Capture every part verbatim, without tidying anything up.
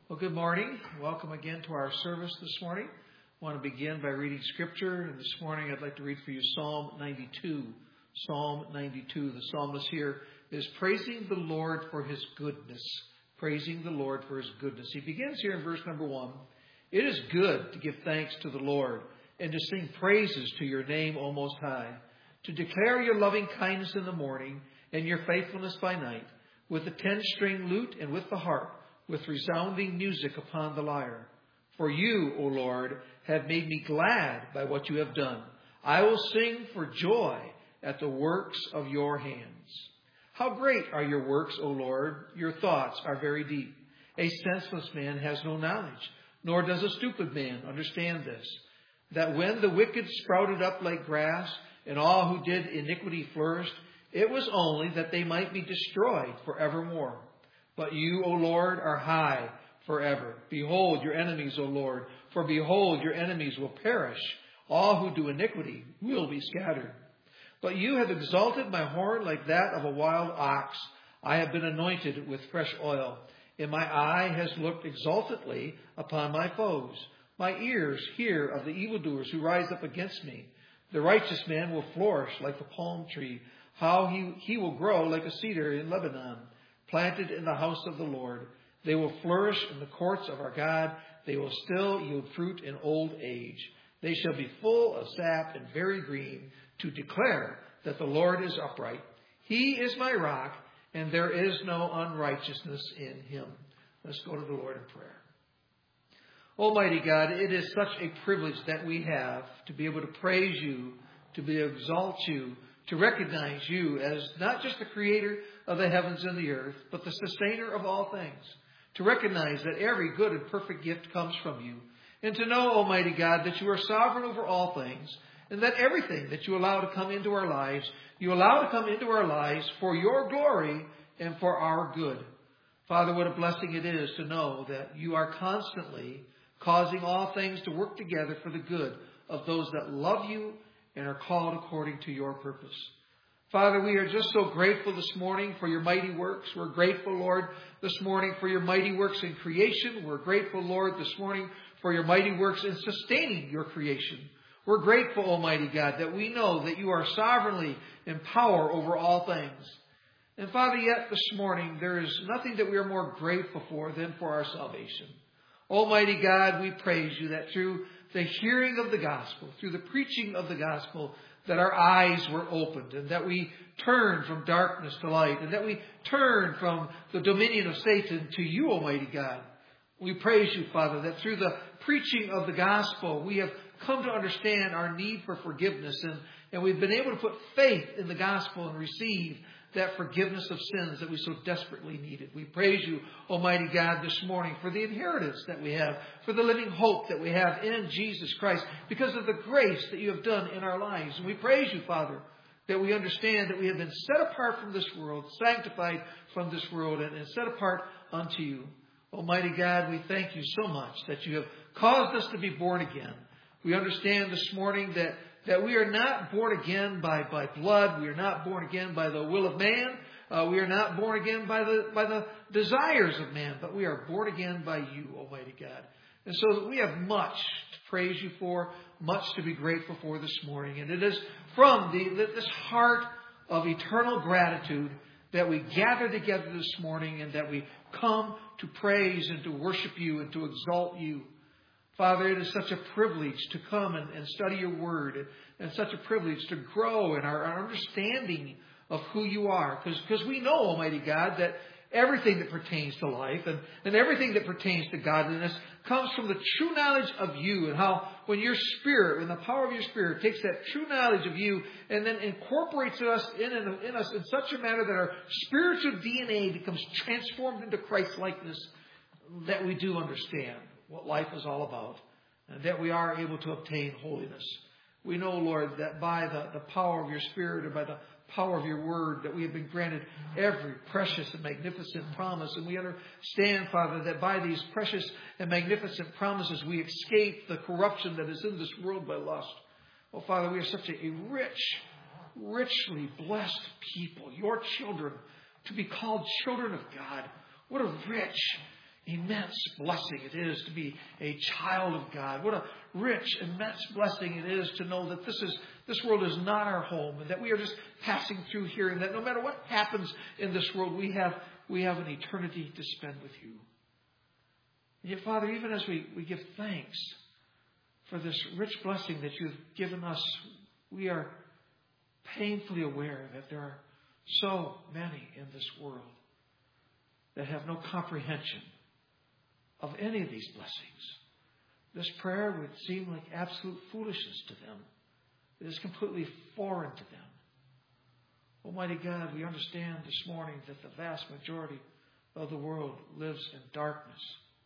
Well, good morning. Welcome again to our service this morning. I want to begin by reading Scripture. And this morning I'd like to read for you Psalm ninety-two. Psalm ninety-two. The psalmist here is praising the Lord for his goodness. Praising the Lord for his goodness. He begins here in verse number one. It is good to give thanks to the Lord and to sing praises to your name, O Most High, to declare your loving kindness in the morning and your faithfulness by night, with the ten-string lute and with the harp, with resounding music upon the lyre. For you, O Lord, have made me glad by what you have done. I will sing for joy at the works of your hands. How great are your works, O Lord! Your thoughts are very deep. A senseless man has no knowledge, nor does a stupid man understand this, that when the wicked sprouted up like grass, and all who did iniquity flourished, it was only that they might be destroyed forevermore. But you, O Lord, are high forever. Behold your enemies, O Lord, for behold, your enemies will perish. All who do iniquity will be scattered. But you have exalted my horn like that of a wild ox. I have been anointed with fresh oil, and my eye has looked exultantly upon my foes. My ears hear of the evildoers who rise up against me. The righteous man will flourish like the palm tree. How he, he will grow like a cedar in Lebanon, planted in the house of the Lord. They will flourish in the courts of our God. They will still yield fruit in old age. They shall be full of sap and very green, to declare that the Lord is upright. He is my rock, and there is no unrighteousness in him. Let's go to the Lord in prayer. Almighty God, it is such a privilege that we have to be able to praise you, to be able to exalt you, to recognize you as not just the creator of the heavens and the earth, but the sustainer of all things. To recognize that every good and perfect gift comes from you. And to know, Almighty God, that you are sovereign over all things, and that everything that you allow to come into our lives, you allow to come into our lives for your glory and for our good. Father, what a blessing it is to know that you are constantly causing all things to work together for the good of those that love you and are called according to your purpose. Father, we are just so grateful this morning for your mighty works. We're grateful, Lord, this morning for your mighty works in creation. We're grateful, Lord, this morning for your mighty works in sustaining your creation. We're grateful, Almighty God, that we know that you are sovereignly in power over all things. And Father, yet this morning, there is nothing that we are more grateful for than for our salvation. Almighty God, we praise you that through the hearing of the gospel, through the preaching of the gospel, that our eyes were opened and that we turned from darkness to light and that we turned from the dominion of Satan to you, Almighty God. We praise you, Father, that through the preaching of the gospel, we have come to understand our need for forgiveness, and, and we've been able to put faith in the gospel and receive that forgiveness of sins that we so desperately needed. We praise you, Almighty God, this morning for the inheritance that we have, for the living hope that we have in Jesus Christ, because of the grace that you have done in our lives. And we praise you, Father, that we understand that we have been set apart from this world, sanctified from this world, and, and set apart unto you. Almighty God, we thank you so much that you have caused us to be born again. We understand this morning that That we are not born again by, by blood. We are not born again by the will of man. Uh, we are not born again by the by the desires of man. But we are born again by you, Almighty God. And so we have much to praise you for, much to be grateful for this morning. And it is from the this heart of eternal gratitude that we gather together this morning and that we come to praise and to worship you and to exalt you. Father, it is such a privilege to come and, and study your word, and, and such a privilege to grow in our, our understanding of who you are. Because we know, Almighty God, that everything that pertains to life and, and everything that pertains to godliness comes from the true knowledge of you, and how when your Spirit, when the power of your Spirit takes that true knowledge of you and then incorporates us in, in, in us in such a manner that our spiritual D N A becomes transformed into Christ-likeness, that we do understand what life is all about, and that we are able to obtain holiness. We know, Lord, that by the, the power of your Spirit and by the power of your word, that we have been granted every precious and magnificent promise. And we understand, Father, that by these precious and magnificent promises, we escape the corruption that is in this world by lust. Oh, Father, we are such a, a rich, richly blessed people, your children, to be called children of God. What a rich, immense blessing it is to be a child of God. What a rich, immense blessing it is to know that this is this world is not our home, and that we are just passing through here, and that no matter what happens in this world, we have we have an eternity to spend with you. And yet, Father, even as we, we give thanks for this rich blessing that you've given us, we are painfully aware that there are so many in this world that have no comprehension of any of these blessings. This prayer would seem like absolute foolishness to them. It is completely foreign to them. Almighty God, we understand this morning that the vast majority of the world lives in darkness.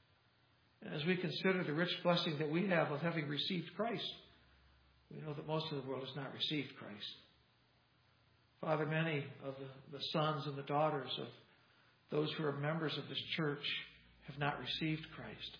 And as we consider the rich blessing that we have of having received Christ, we know that most of the world has not received Christ. Father, many of the, the sons and the daughters of those who are members of this church have not received Christ.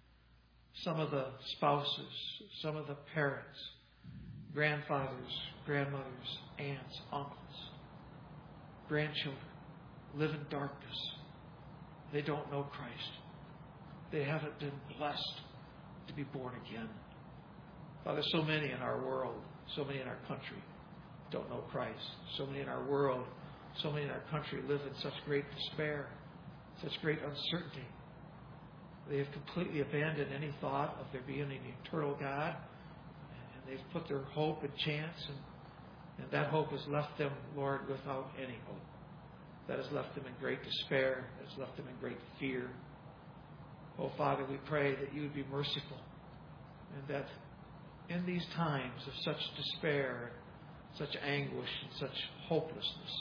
Some of the spouses, some of the parents, grandfathers, grandmothers, aunts, uncles, grandchildren live in darkness. They don't know Christ. They haven't been blessed to be born again. Father, so many in our world, so many in our country don't know Christ. So many in our world, so many in our country live in such great despair, such great uncertainty. They have completely abandoned any thought of there being an eternal God, and they've put their hope and chance, and, and that hope has left them, Lord, without any hope. That has left them in great despair. That has left them in great fear. Oh, Father, we pray that you would be merciful, and that in these times of such despair, such anguish, and such hopelessness,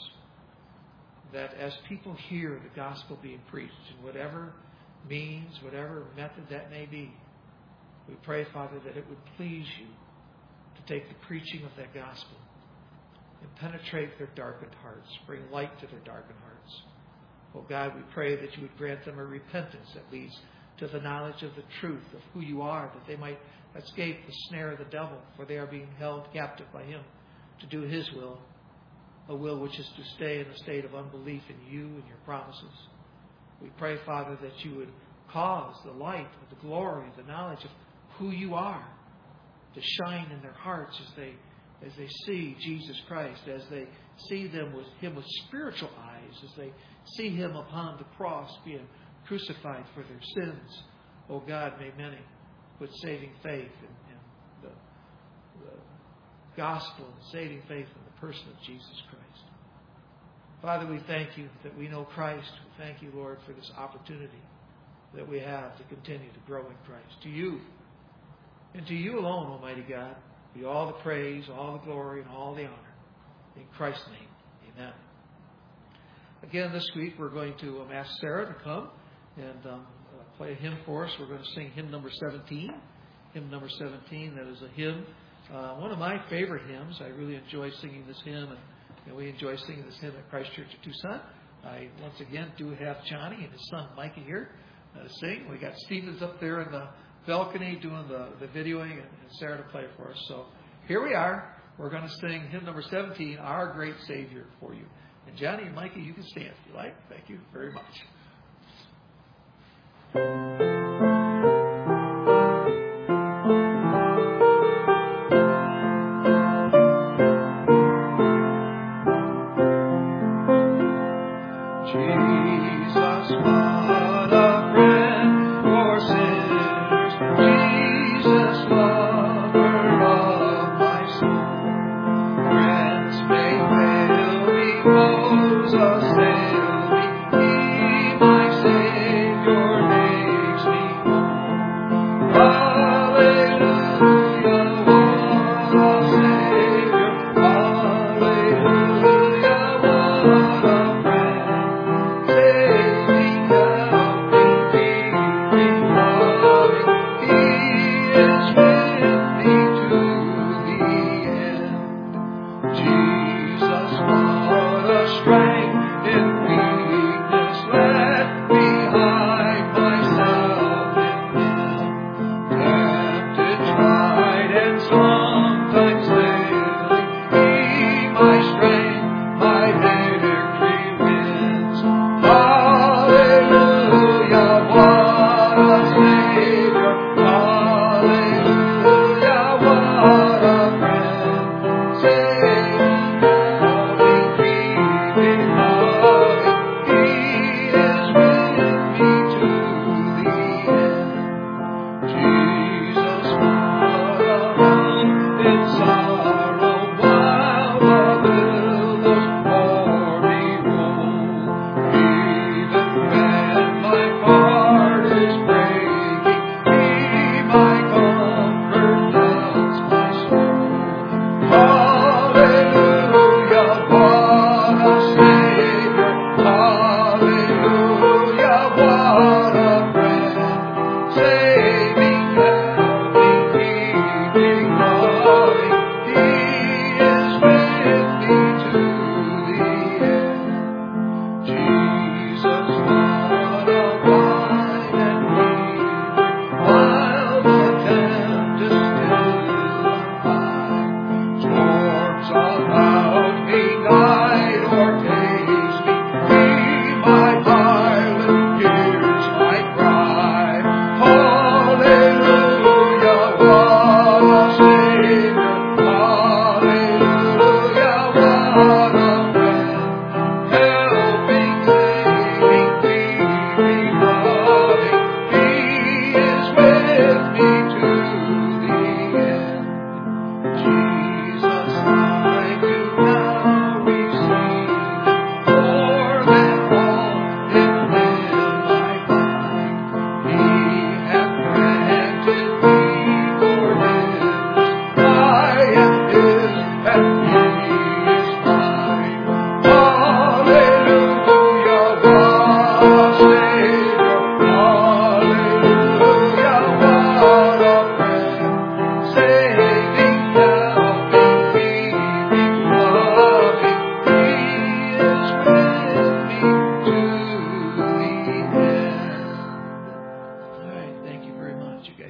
that as people hear the gospel being preached in whatever means, whatever method that may be, we pray, Father, that it would please you to take the preaching of that gospel and penetrate their darkened hearts, bring light to their darkened hearts. Oh God, we pray that you would grant them a repentance that leads to the knowledge of the truth of who you are, that they might escape the snare of the devil, for they are being held captive by him to do his will, a will which is to stay in a state of unbelief in you and your promises. We pray, Father, that you would cause the light of the glory, the knowledge of who you are to shine in their hearts as they as they see Jesus Christ, as they see them with him with spiritual eyes, as they see him upon the cross being crucified for their sins. Oh God, may many put saving faith in, in the, the gospel and saving faith in the person of Jesus Christ. Father, we thank you that we know Christ. We thank you, Lord, for this opportunity that we have to continue to grow in Christ. To you, and to you alone, Almighty God, be all the praise, all the glory, and all the honor. In Christ's name, amen. Again, this week we're going to um, ask Sarah to come and um, uh, play a hymn for us. We're going to sing hymn number seventeen. Hymn number seventeen, that is a hymn, uh, one of my favorite hymns. I really enjoy singing this hymn, and, and we enjoy singing this hymn at Christ Church of Tucson. I, once again, do have Johnny and his son Micah here uh, to sing. We got Stevens up there in the balcony doing the, the videoing, and, and Sarah to play for us. So here we are. We're going to sing hymn number seventeen, Our Great Savior, for you. And Johnny and Micah, you can stand if you like. Thank you very much. Your name.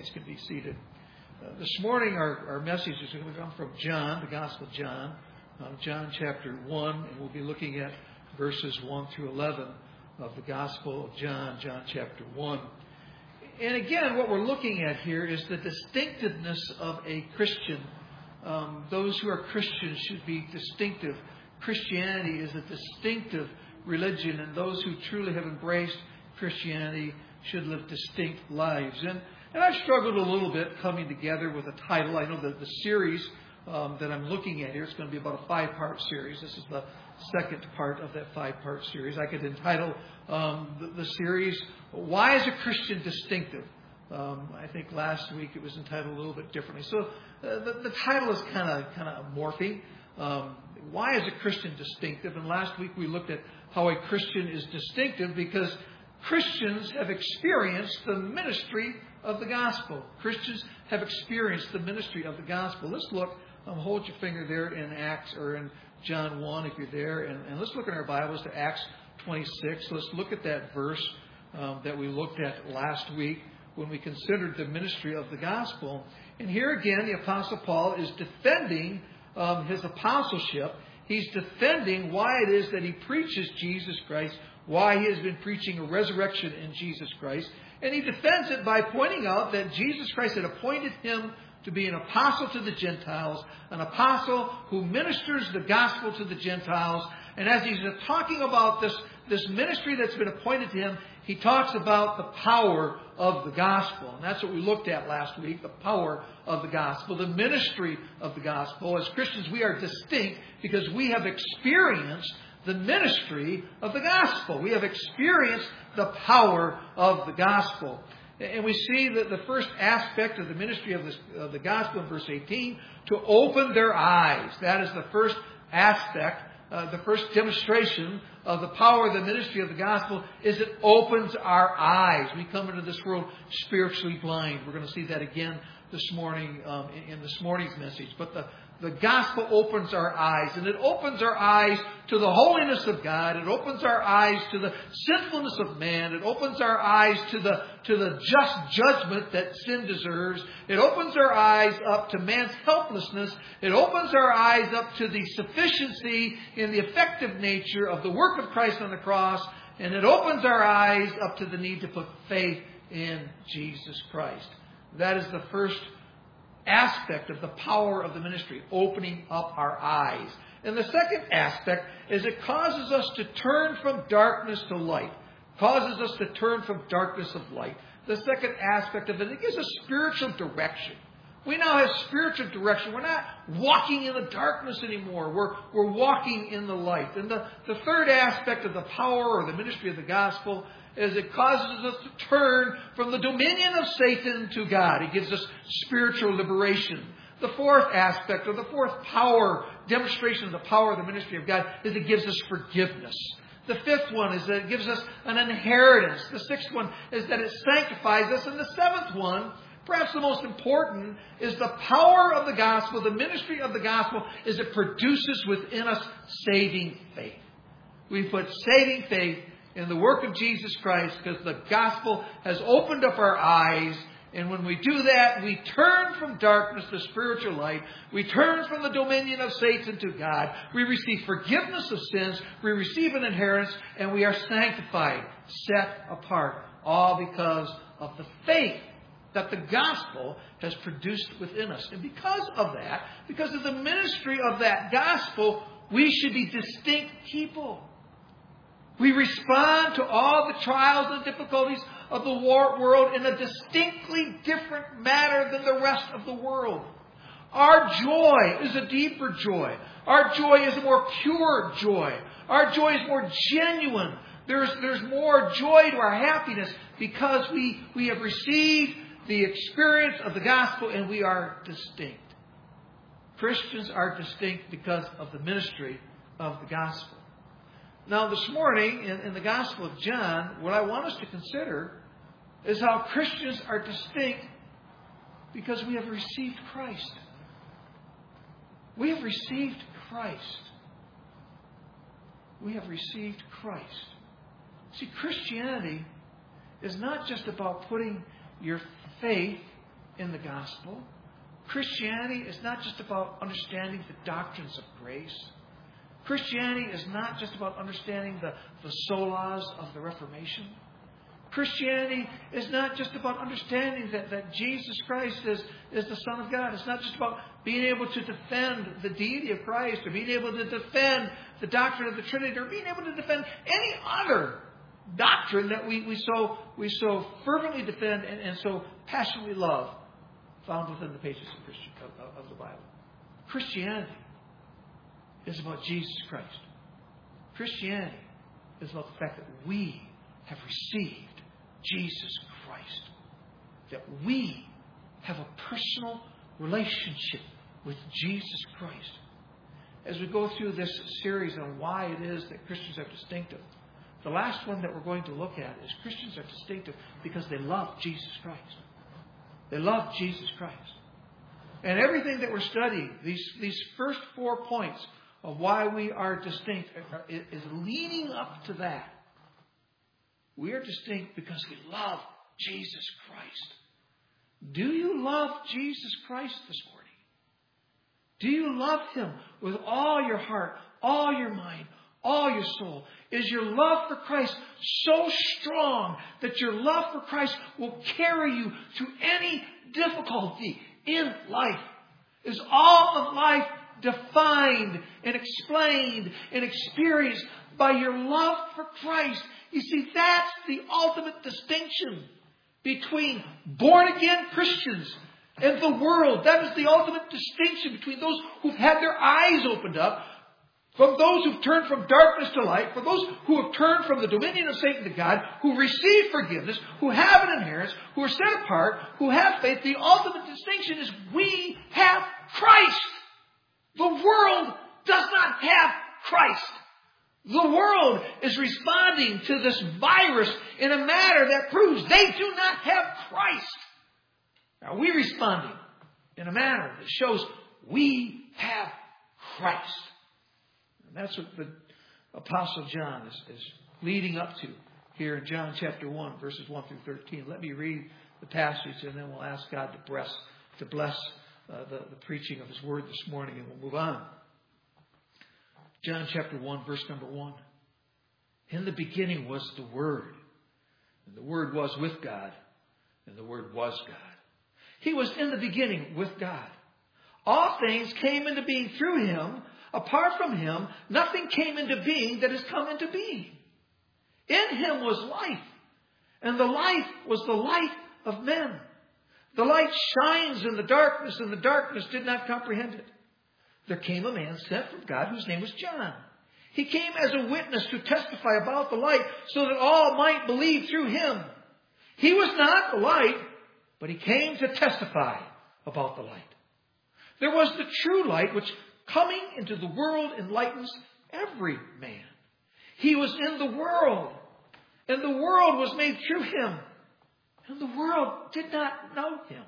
guys can be seated. Uh, this morning, our, our message is going to come from John, the Gospel of John, uh, John chapter one, and we'll be looking at verses one through eleven of the Gospel of John, John chapter one. And again, what we're looking at here is the distinctiveness of a Christian. Um, those who are Christians should be distinctive. Christianity is a distinctive religion, and those who truly have embraced Christianity should live distinct lives. And, and I've struggled a little bit coming together with a title. I know that the series um, that I'm looking at here is going to be about a five-part series. This is the second part of that five-part series. I could entitle um, the, the series, Why is a Christian Distinctive? Um, I think last week it was entitled a little bit differently. So uh, the, the title is kind of kind of morphing. Um, why is a Christian distinctive? And last week we looked at how a Christian is distinctive because Christians have experienced the ministry of the gospel. Christians have experienced the ministry of the gospel. Let's look. Um, hold your finger there in Acts or in John one if you're there, and, and let's look in our Bibles to Acts twenty-six. Let's look at that verse um, that we looked at last week when we considered the ministry of the gospel. And here again, the Apostle Paul is defending um, his apostleship. He's defending why it is that he preaches Jesus Christ, why he has been preaching a resurrection in Jesus Christ. And he defends it by pointing out that Jesus Christ had appointed him to be an apostle to the Gentiles, an apostle who ministers the gospel to the Gentiles. And as he's talking about this, this ministry that's been appointed to him, he talks about the power of the gospel. And that's what we looked at last week, the power of the gospel, the ministry of the gospel. As Christians, we are distinct because we have experienced the ministry of the gospel. We have experienced the power of the gospel. And we see that the first aspect of the ministry of, this, of the gospel in verse eighteen, to open their eyes. That is the first aspect, uh, the first demonstration of the power of the ministry of the gospel is it opens our eyes. We come into this world spiritually blind. We're going to see that again this morning um, in, in this morning's message. But the The gospel opens our eyes, and it opens our eyes to the holiness of God. It opens our eyes to the sinfulness of man. It opens our eyes to the, to the just judgment that sin deserves. It opens our eyes up to man's helplessness. It opens our eyes up to the sufficiency in the effective nature of the work of Christ on the cross. And it opens our eyes up to the need to put faith in Jesus Christ. That is the first aspect of the power of the ministry, opening up our eyes. And the second aspect is it causes us to turn from darkness to light. Causes us to turn from darkness of light. The second aspect of it, it gives us spiritual direction. We now have spiritual direction. We're not walking in the darkness anymore. We're, we're walking in the light. And the, the third aspect of the power or the ministry of the gospel is it causes us to turn from the dominion of Satan to God. It gives us spiritual liberation. The fourth aspect, or the fourth power, demonstration of the power of the ministry of God, is it gives us forgiveness. The fifth one is that it gives us an inheritance. The sixth one is that it sanctifies us. And the seventh one, perhaps the most important, is the power of the gospel, the ministry of the gospel, is it produces within us saving faith. We put saving faith in the work of Jesus Christ because the gospel has opened up our eyes. And when we do that, we turn from darkness to spiritual light. We turn from the dominion of Satan to God. We receive forgiveness of sins. We receive an inheritance. And we are sanctified, set apart. All because of the faith that the gospel has produced within us. And because of that, because of the ministry of that gospel, we should be distinct people. We respond to all the trials and difficulties of the world in a distinctly different manner than the rest of the world. Our joy is a deeper joy. Our joy is a more pure joy. Our joy is more genuine. There's, there's more joy to our happiness because we, we have received the experience of the gospel and we are distinct. Christians are distinct because of the ministry of the gospel. Now, this morning, in, in the Gospel of John, what I want us to consider is how Christians are distinct because we have received Christ. We have received Christ. We have received Christ. See, Christianity is not just about putting your faith in the gospel. Christianity is not just about understanding the doctrines of grace. Christianity is not just about understanding the, the solas of the Reformation. Christianity is not just about understanding that, that Jesus Christ is, is the Son of God. It's not just about being able to defend the deity of Christ or being able to defend the doctrine of the Trinity or being able to defend any other doctrine that we, we so we so fervently defend and, and so passionately love found within the pages of, Christian, of, of the Bible. Christianity is about Jesus Christ. Christianity is about the fact that we have received Jesus Christ. That we have a personal relationship with Jesus Christ. As we go through this series on why it is that Christians are distinctive, the last one that we're going to look at is Christians are distinctive because they love Jesus Christ. They love Jesus Christ. And everything that we're studying, these, these first four points of why we are distinct, is leading up to that. We are distinct because we love Jesus Christ. Do you love Jesus Christ this morning? Do you love Him with all your heart, all your mind, all your soul? Is your love for Christ so strong that your love for Christ will carry you through any difficulty in life? Is all of life defined and explained and experienced by your love for Christ? You see, that's the ultimate distinction between born-again Christians and the world. That is the ultimate distinction between those who've had their eyes opened up, from those who've turned from darkness to light, for those who have turned from the dominion of Satan to God, who receive forgiveness, who have an inheritance, who are set apart, who have faith. The ultimate distinction is we have Christ. The world does not have Christ. The world is responding to this virus in a manner that proves they do not have Christ. Are we responding in a manner that shows we have Christ? And that's what the Apostle John is, is leading up to here in John chapter one, verses one through thirteen. Let me read the passage and then we'll ask God to bless, to bless uh, the, the preaching of His Word this morning and we'll move on. John chapter one, verse number one. In the beginning was the Word, and the Word was with God, and the Word was God. He was in the beginning with God. All things came into being through Him. Apart from Him, nothing came into being that has come into being. In Him was life, and the life was the light of men. The light shines in the darkness, and the darkness did not comprehend it. There came a man sent from God whose name was John. He came as a witness to testify about the light so that all might believe through him. He was not the light, but he came to testify about the light. There was the true light which coming into the world enlightens every man. He was in the world, and the world was made through him, and the world did not know him.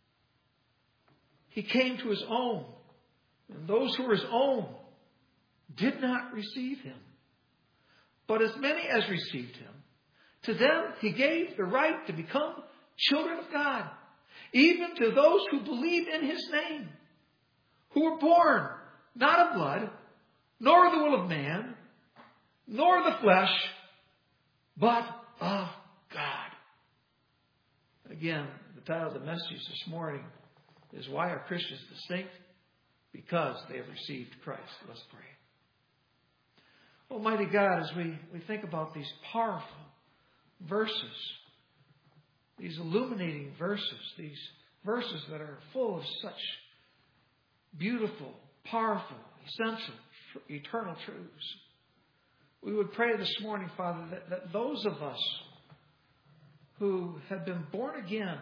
He came to his own, and those who were his own did not receive him. But as many as received him, to them he gave the right to become children of God, even to those who believe in his name, who were born not of blood, nor the will of man, nor the flesh, but of God. Again, the title of the message this morning is Why Are Christians Distinct? Because they have received Christ. Let's pray. Almighty God, as we, we think about these powerful verses, these illuminating verses, these verses that are full of such beautiful, powerful, essential, eternal truths, we would pray this morning, Father, that, that those of us who have been born again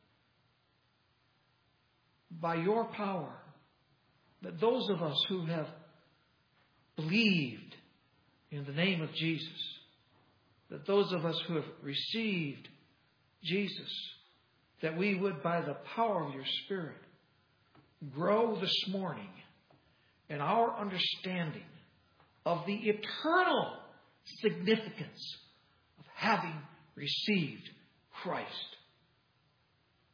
by your power, that those of us who have believed in the name of Jesus, that those of us who have received Jesus, that we would, by the power of your Spirit, grow this morning in our understanding of the eternal significance of having received Christ.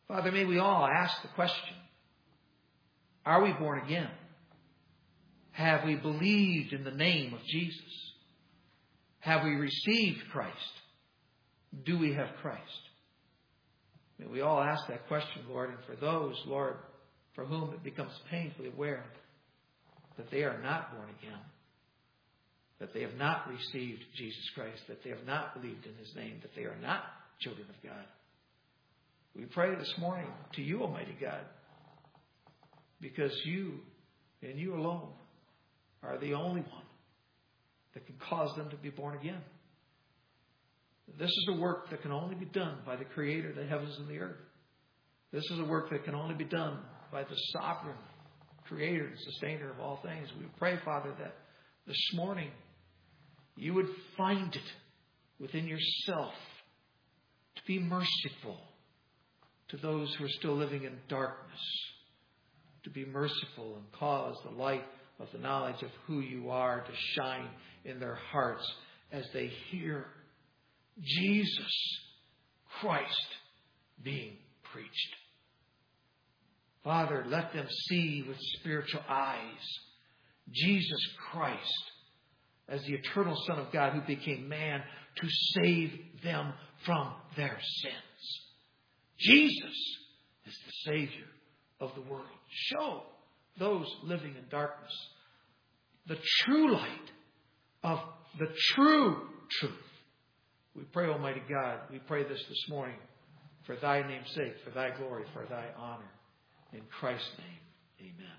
Father, may we all ask the question, are we born again? Have we believed in the name of Jesus? Have we received Christ? Do we have Christ? May we all ask that question, Lord, and for those, Lord, for whom it becomes painfully aware that they are not born again, that they have not received Jesus Christ, that they have not believed in His name, that they are not children of God. We pray this morning to you, Almighty God, because you and you alone are the only one that can cause them to be born again. This is a work that can only be done by the Creator of the heavens and the earth. This is a work that can only be done by the sovereign Creator and Sustainer of all things. We pray, Father, that this morning you would find it within yourself to be merciful to those who are still living in darkness, to be merciful and cause the light of the knowledge of who you are to shine in their hearts as they hear Jesus Christ being preached. Father, let them see with spiritual eyes Jesus Christ as the eternal Son of God who became man to save them from their sins. Jesus is the Savior of the world. Show those living in darkness the true light of the true truth. We pray, Almighty God, we pray this this morning for thy name's sake, for thy glory, for thy honor. In Christ's name, amen.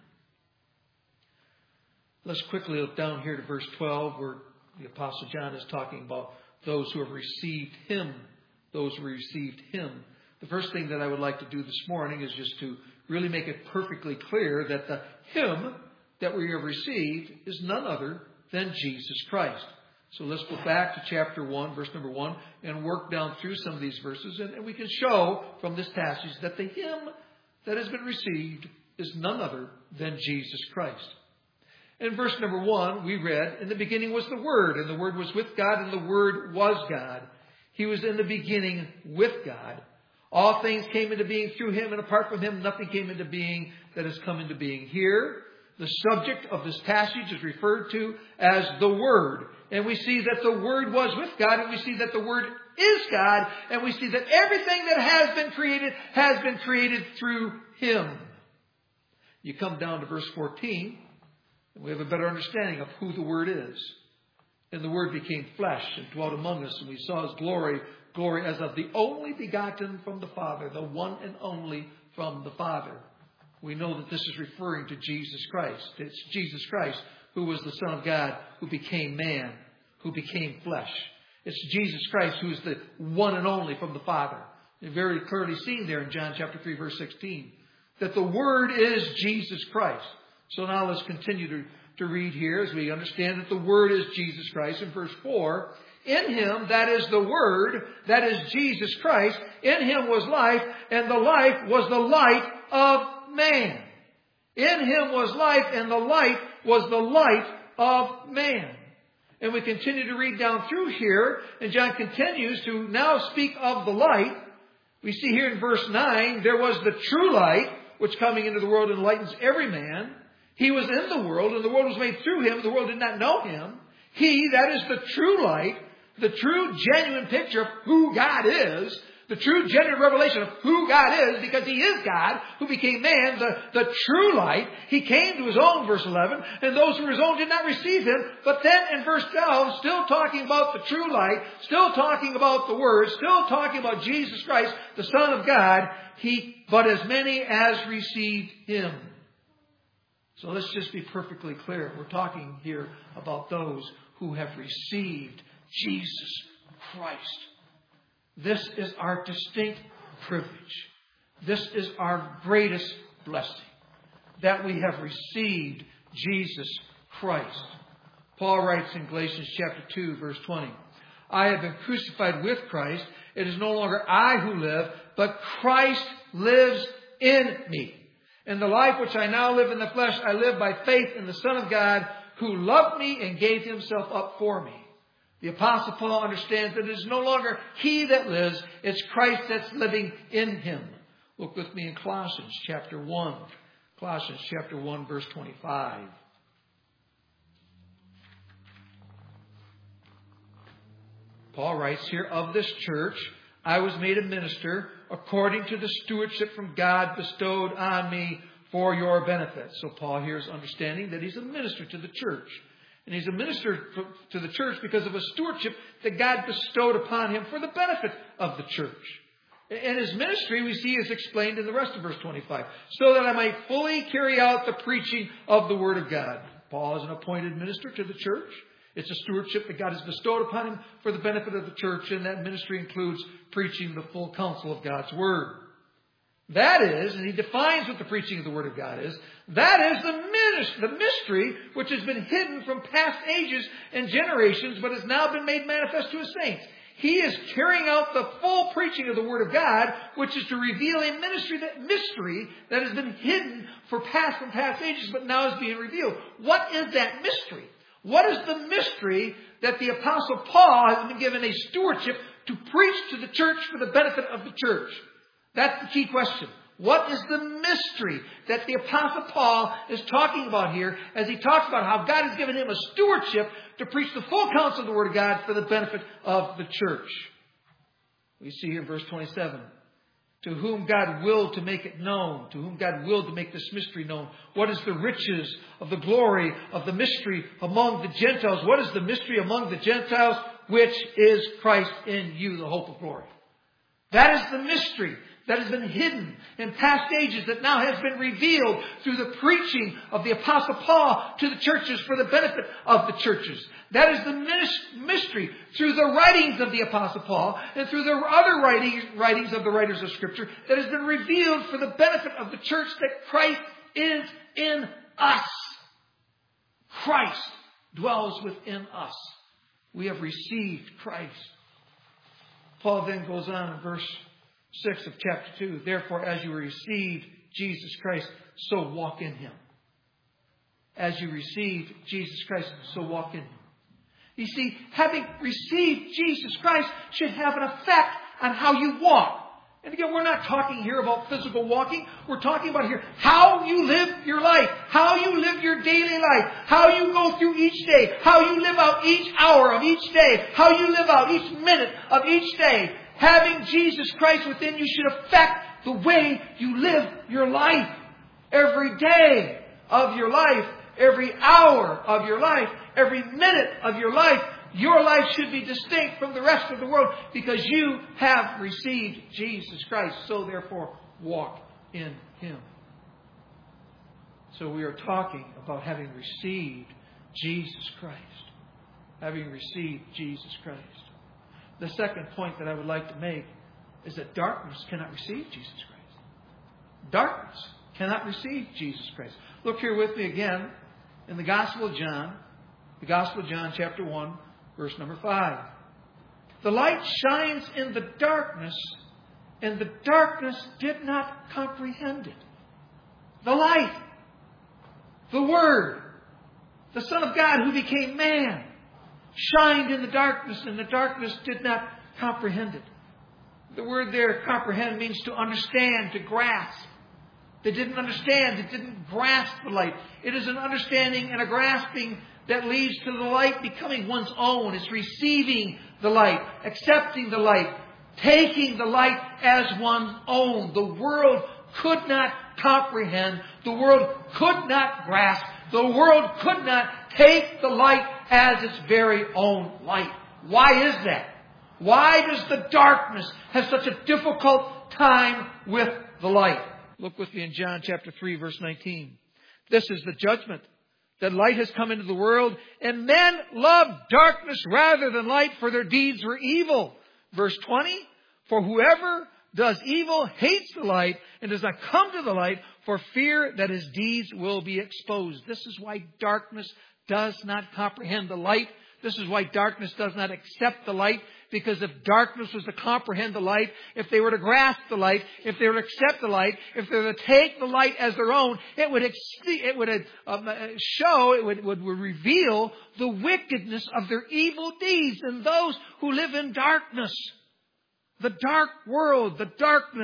Let's quickly look down here to verse twelve, where the Apostle John is talking about those who have received him. Those who received him. The first thing that I would like to do this morning is just to really make it perfectly clear that the him that we have received is none other than Jesus Christ. So let's go back to chapter one, verse number one, and work down through some of these verses. And, and we can show from this passage that the him that has been received is none other than Jesus Christ. In verse number one, we read, in the beginning was the Word, and the Word was with God, and the Word was God. He was in the beginning with God. All things came into being through Him, and apart from Him, nothing came into being that has come into being. Here, the subject of this passage is referred to as the Word. And we see that the Word was with God, and we see that the Word is God, and we see that everything that has been created has been created through Him. You come down to verse fourteen, and we have a better understanding of who the Word is. And the Word became flesh and dwelt among us, and we saw His glory, glory as of the only begotten from the Father, the one and only from the Father. We know that this is referring to Jesus Christ. It's Jesus Christ who was the Son of God, who became man, who became flesh. It's Jesus Christ who is the one and only from the Father. And very clearly seen there in John chapter three, verse sixteen, that the Word is Jesus Christ. So now let's continue to, to read here as we understand that the Word is Jesus Christ. In verse four, in Him, that is the Word, that is Jesus Christ, in Him was life, and the life was the light of man. In Him was life, and the light was the light of man. And we continue to read down through here, and John continues to now speak of the light. We see here in verse nine, there was the true light, which coming into the world enlightens every man. He was in the world, and the world was made through Him. The world did not know Him. He, that is the true light, the true genuine picture of who God is, the true genuine revelation of who God is, because He is God, who became man, the, the true light. He came to His own, verse eleven, and those who were His own did not receive Him. But then in verse twelve, still talking about the true light, still talking about the Word, still talking about Jesus Christ, the Son of God, He, but as many as received Him. So let's just be perfectly clear. We're talking here about those who have received Jesus Christ. This is our distinct privilege. This is our greatest blessing, that we have received Jesus Christ. Paul writes in Galatians chapter two, verse twenty, I have been crucified with Christ. It is no longer I who live, but Christ lives in me. And the life which I now live in the flesh, I live by faith in the Son of God, who loved me and gave Himself up for me. The Apostle Paul understands that it is no longer he that lives, it's Christ that's living in him. Look with me in Colossians chapter one. Colossians chapter one, verse twenty-five. Paul writes here, of this church I was made a minister according to the stewardship from God bestowed on me for your benefit. So Paul here is understanding that he's a minister to the church. And he's a minister to the church because of a stewardship that God bestowed upon him for the benefit of the church. And his ministry, we see, is explained in the rest of verse twenty-five. So that I might fully carry out the preaching of the Word of God. Paul is an appointed minister to the church. It's a stewardship that God has bestowed upon him for the benefit of the church. And that ministry includes preaching the full counsel of God's Word. That is, and he defines what the preaching of the Word of God is, that is the ministry, the mystery which has been hidden from past ages and generations, but has now been made manifest to his saints. He is carrying out the full preaching of the Word of God, which is to reveal a ministry, that mystery that has been hidden for past from past ages, but now is being revealed. What is that mystery? What is the mystery that the Apostle Paul has been given a stewardship to preach to the church for the benefit of the church? That's the key question. What is the mystery that the Apostle Paul is talking about here as he talks about how God has given him a stewardship to preach the full counsel of the Word of God for the benefit of the church? We see here in verse twenty-seven, to whom God willed to make it known, to whom God willed to make this mystery known. What is the riches of the glory of the mystery among the Gentiles? What is the mystery among the Gentiles? Which is Christ in you, the hope of glory. That is the mystery that has been hidden in past ages that now has been revealed through the preaching of the Apostle Paul to the churches for the benefit of the churches. That is the mystery through the writings of the Apostle Paul and through the other writings, writings of the writers of Scripture that has been revealed for the benefit of the church, that Christ is in us. Christ dwells within us. We have received Christ. Paul then goes on in verse six of chapter two. Therefore, as you received Jesus Christ, so walk in Him. As you received Jesus Christ, so walk in Him. You see, having received Jesus Christ should have an effect on how you walk. And again, we're not talking here about physical walking. We're talking about here how you live your life, how you live your daily life, how you go through each day, how you live out each hour of each day, how you live out each minute of each day. Having Jesus Christ within you should affect the way you live your life. Every day of your life, every hour of your life, every minute of your life, your life should be distinct from the rest of the world because you have received Jesus Christ. So therefore, walk in Him. So we are talking about having received Jesus Christ. Having received Jesus Christ. The second point that I would like to make is that darkness cannot receive Jesus Christ. Darkness cannot receive Jesus Christ. Look here with me again in the Gospel of John. The Gospel of John, chapter one, verse number five. The light shines in the darkness, and the darkness did not comprehend it. The light, the Word, the Son of God who became man, shined in the darkness, and the darkness did not comprehend it. The word there, comprehend, means to understand, to grasp. They didn't understand. It didn't grasp the light. It is an understanding and a grasping that leads to the light becoming one's own. It's receiving the light, accepting the light, taking the light as one's own. The world could not comprehend. The world could not grasp. The world could not take the light as its very own light. Why is that? Why does the darkness have such a difficult time with the light? Look with me in John chapter three, verse nineteen. This is the judgment, that light has come into the world, and men loved darkness rather than light, for their deeds were evil. Verse twenty, for whoever does evil hates the light and does not come to the light for fear that his deeds will be exposed. This is why darkness does not comprehend the light. This is why darkness does not accept the light. Because if darkness was to comprehend the light, if they were to grasp the light, if they were to accept the light, if they were to take the light as their own, it would ex- it would um, show, it would, would reveal the wickedness of their evil deeds and those who live in darkness. The dark world, the darkness,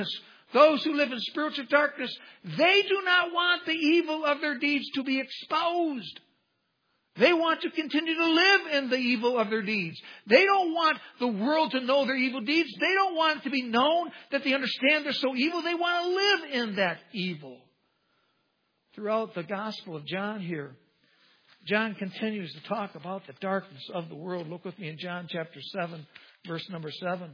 Those who live in spiritual darkness, they do not want the evil of their deeds to be exposed. They want to continue to live in the evil of their deeds. They don't want the world to know their evil deeds. They don't want it to be known that they understand they're so evil. They want to live in that evil. Throughout the Gospel of John here, John continues to talk about the darkness of the world. Look with me in John chapter seven, verse number seven.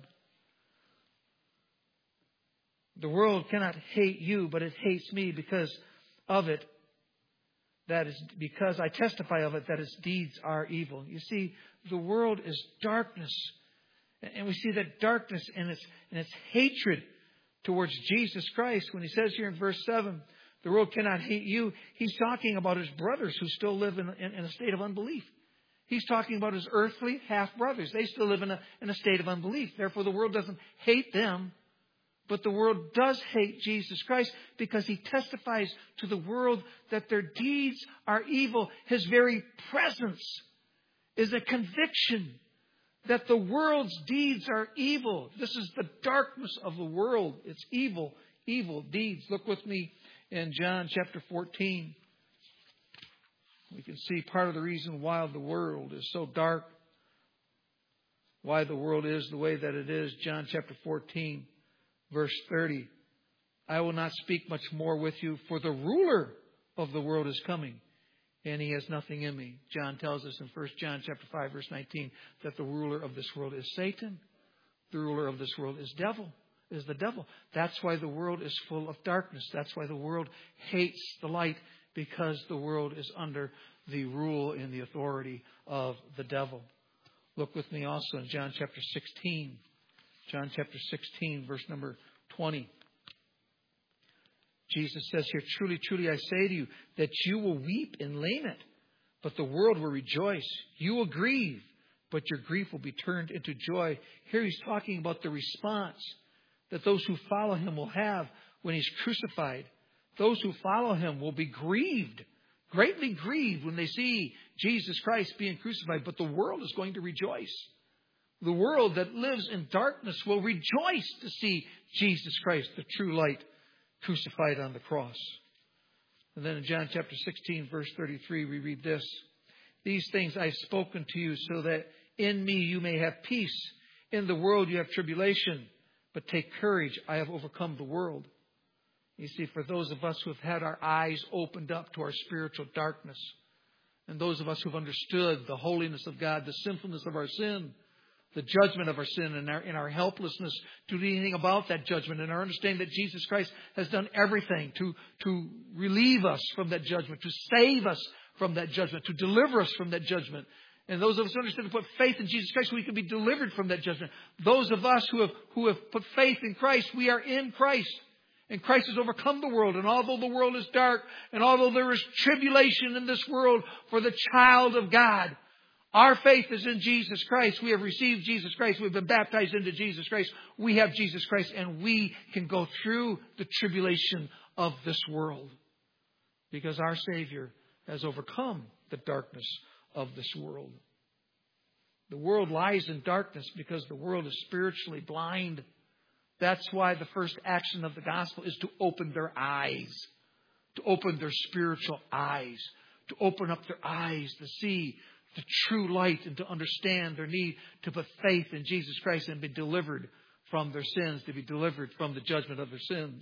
The world cannot hate you, but it hates me because of it. That is because I testify of it that its deeds are evil. You see, the world is darkness. And we see that darkness in its, in its hatred towards Jesus Christ. When he says here in verse seven, the world cannot hate you, he's talking about his brothers who still live in, in, in a state of unbelief. He's talking about his earthly half-brothers. They still live in a, in a state of unbelief. Therefore, the world doesn't hate them. But the world does hate Jesus Christ because he testifies to the world that their deeds are evil. His very presence is a conviction that the world's deeds are evil. This is the darkness of the world. It's evil, evil deeds. Look with me in John chapter fourteen. We can see part of the reason why the world is so dark, why the world is the way that it is. John chapter fourteen. Verse thirty, I will not speak much more with you, for the ruler of the world is coming, and he has nothing in me. John tells us in First John chapter five, verse nineteen, that the ruler of this world is Satan. The ruler of this world is devil, is the devil. That's why the world is full of darkness. That's why the world hates the light, because the world is under the rule and the authority of the devil. Look with me also in John chapter sixteen. John chapter sixteen, verse number twenty. Jesus says here, truly, truly, I say to you that you will weep and lament, but the world will rejoice. You will grieve, but your grief will be turned into joy. Here he's talking about the response that those who follow him will have when he's crucified. Those who follow him will be grieved, greatly grieved when they see Jesus Christ being crucified, but the world is going to rejoice. The world that lives in darkness will rejoice to see Jesus Christ, the true light, crucified on the cross. And then in John chapter sixteen, verse thirty-three, we read this. These things I've spoken to you so that in me you may have peace. In the world you have tribulation, but take courage. I have overcome the world. You see, for those of us who have had our eyes opened up to our spiritual darkness, and those of us who have understood the holiness of God, the sinfulness of our sin, the judgment of our sin, and our, in our helplessness to do anything about that judgment, and our understanding that Jesus Christ has done everything to, to relieve us from that judgment, to save us from that judgment, to deliver us from that judgment. And those of us who understand to put faith in Jesus Christ, we can be delivered from that judgment. Those of us who have, who have put faith in Christ, we are in Christ. And Christ has overcome the world. And although the world is dark, and although there is tribulation in this world for the child of God, our faith is in Jesus Christ. We have received Jesus Christ. We've been baptized into Jesus Christ. We have Jesus Christ, and we can go through the tribulation of this world because our Savior has overcome the darkness of this world. The world lies in darkness because the world is spiritually blind. That's why the first action of the gospel is to open their eyes, to open their spiritual eyes, to open up their eyes to see the true light and to understand their need to put faith in Jesus Christ and be delivered from their sins, to be delivered from the judgment of their sins.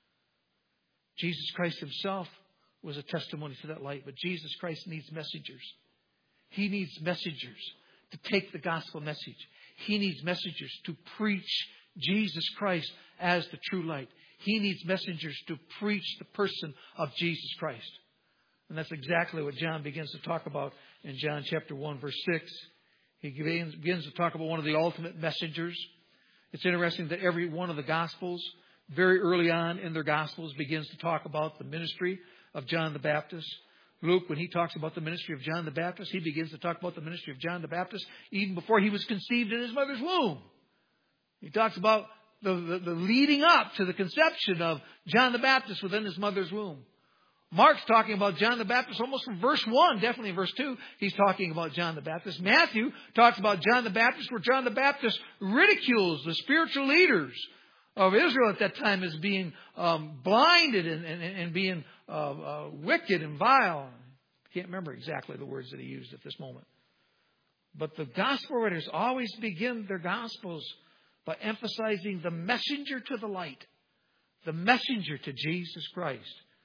Jesus Christ himself was a testimony to that light, but Jesus Christ needs messengers. He needs messengers to take the gospel message. He needs messengers to preach Jesus Christ as the true light. He needs messengers to preach the person of Jesus Christ. And that's exactly what John begins to talk about in John chapter one, verse six. He begins, begins to talk about one of the ultimate messengers. It's interesting that every one of the Gospels, very early on in their Gospels, begins to talk about the ministry of John the Baptist. Luke, when he talks about the ministry of John the Baptist, he begins to talk about the ministry of John the Baptist even before he was conceived in his mother's womb. He talks about the, the, the leading up to the conception of John the Baptist within his mother's womb. Mark's talking about John the Baptist almost from verse one, definitely in verse two. He's talking about John the Baptist. Matthew talks about John the Baptist, where John the Baptist ridicules the spiritual leaders of Israel at that time as being um, blinded and, and, and being uh, uh, wicked and vile. I can't remember exactly the words that he used at this moment. But the gospel writers always begin their gospels by emphasizing the messenger to the light, the messenger to Jesus Christ.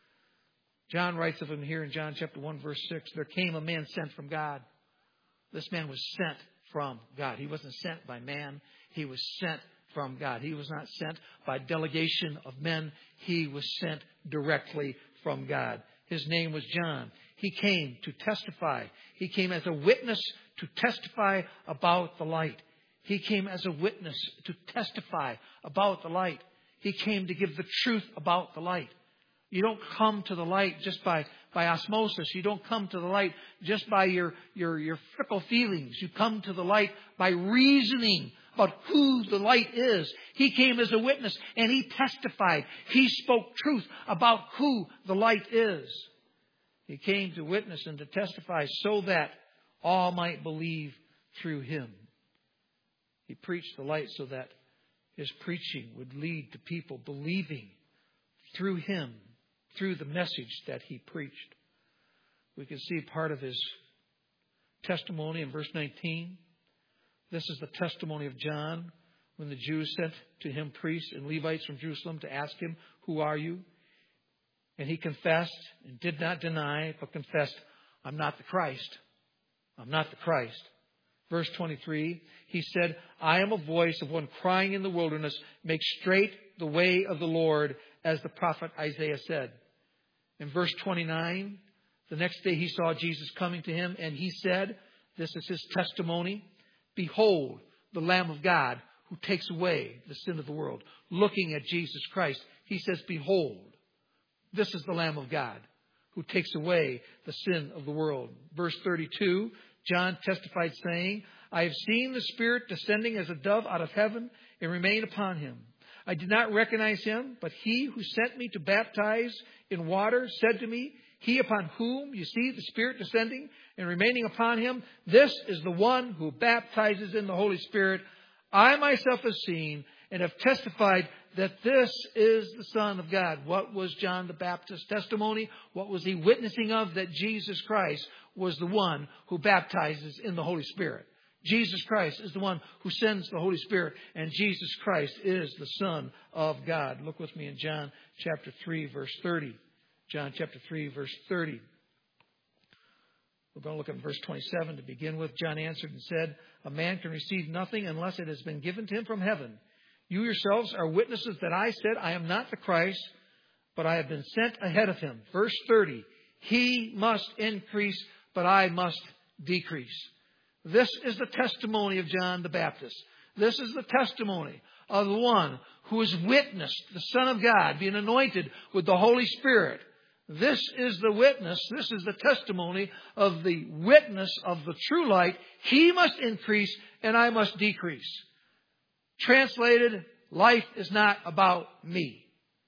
John writes of him here in John chapter one, verse six, there came a man sent from God. This man was sent from God. He wasn't sent by man. He was sent from God. He was not sent by delegation of men. He was sent directly from God. His name was John. He came to testify. He came as a witness to testify about the light. He came as a witness to testify about the light. He came to give the truth about the light. You don't come to the light just by, by osmosis. You don't come to the light just by your, your, your fickle feelings. You come to the light by reasoning about who the light is. He came as a witness and he testified. He spoke truth about who the light is. He came to witness and to testify so that all might believe through him. He preached the light so that his preaching would lead to people believing through him, through the message that he preached. We can see part of his testimony in verse nineteen. This is the testimony of John when the Jews sent to him priests and Levites from Jerusalem to ask him, "Who are you?" And he confessed and did not deny, but confessed, "I'm not the Christ. I'm not the Christ." Verse twenty-three, he said, "I am a voice of one crying in the wilderness, make straight the way of the Lord, as the prophet Isaiah said." In verse twenty-nine, the next day he saw Jesus coming to him, and he said, this is his testimony, "Behold, the Lamb of God who takes away the sin of the world." Looking at Jesus Christ, he says, "Behold, this is the Lamb of God who takes away the sin of the world." Verse thirty-two, John testified saying, "I have seen the Spirit descending as a dove out of heaven and remain upon him. I did not recognize him, but he who sent me to baptize in water said to me, 'He upon whom you see the Spirit descending and remaining upon him, this is the one who baptizes in the Holy Spirit. I myself have seen and have testified that this is the Son of God.'" What was John the Baptist's testimony? What was he witnessing of? That Jesus Christ was the one who baptizes in the Holy Spirit. Jesus Christ is the one who sends the Holy Spirit, and Jesus Christ is the Son of God. Look with me in John chapter three, verse thirty. John chapter three, verse thirty. We're going to look at verse twenty-seven to begin with. John answered and said, "A man can receive nothing unless it has been given to him from heaven. You yourselves are witnesses that I said, I am not the Christ, but I have been sent ahead of him." Verse thirty. "He must increase, but I must decrease." This is the testimony of John the Baptist. This is the testimony of the one who has witnessed the Son of God being anointed with the Holy Spirit. This is the witness, this is the testimony of the witness of the true light. He must increase and I must decrease. Translated, life is not about me.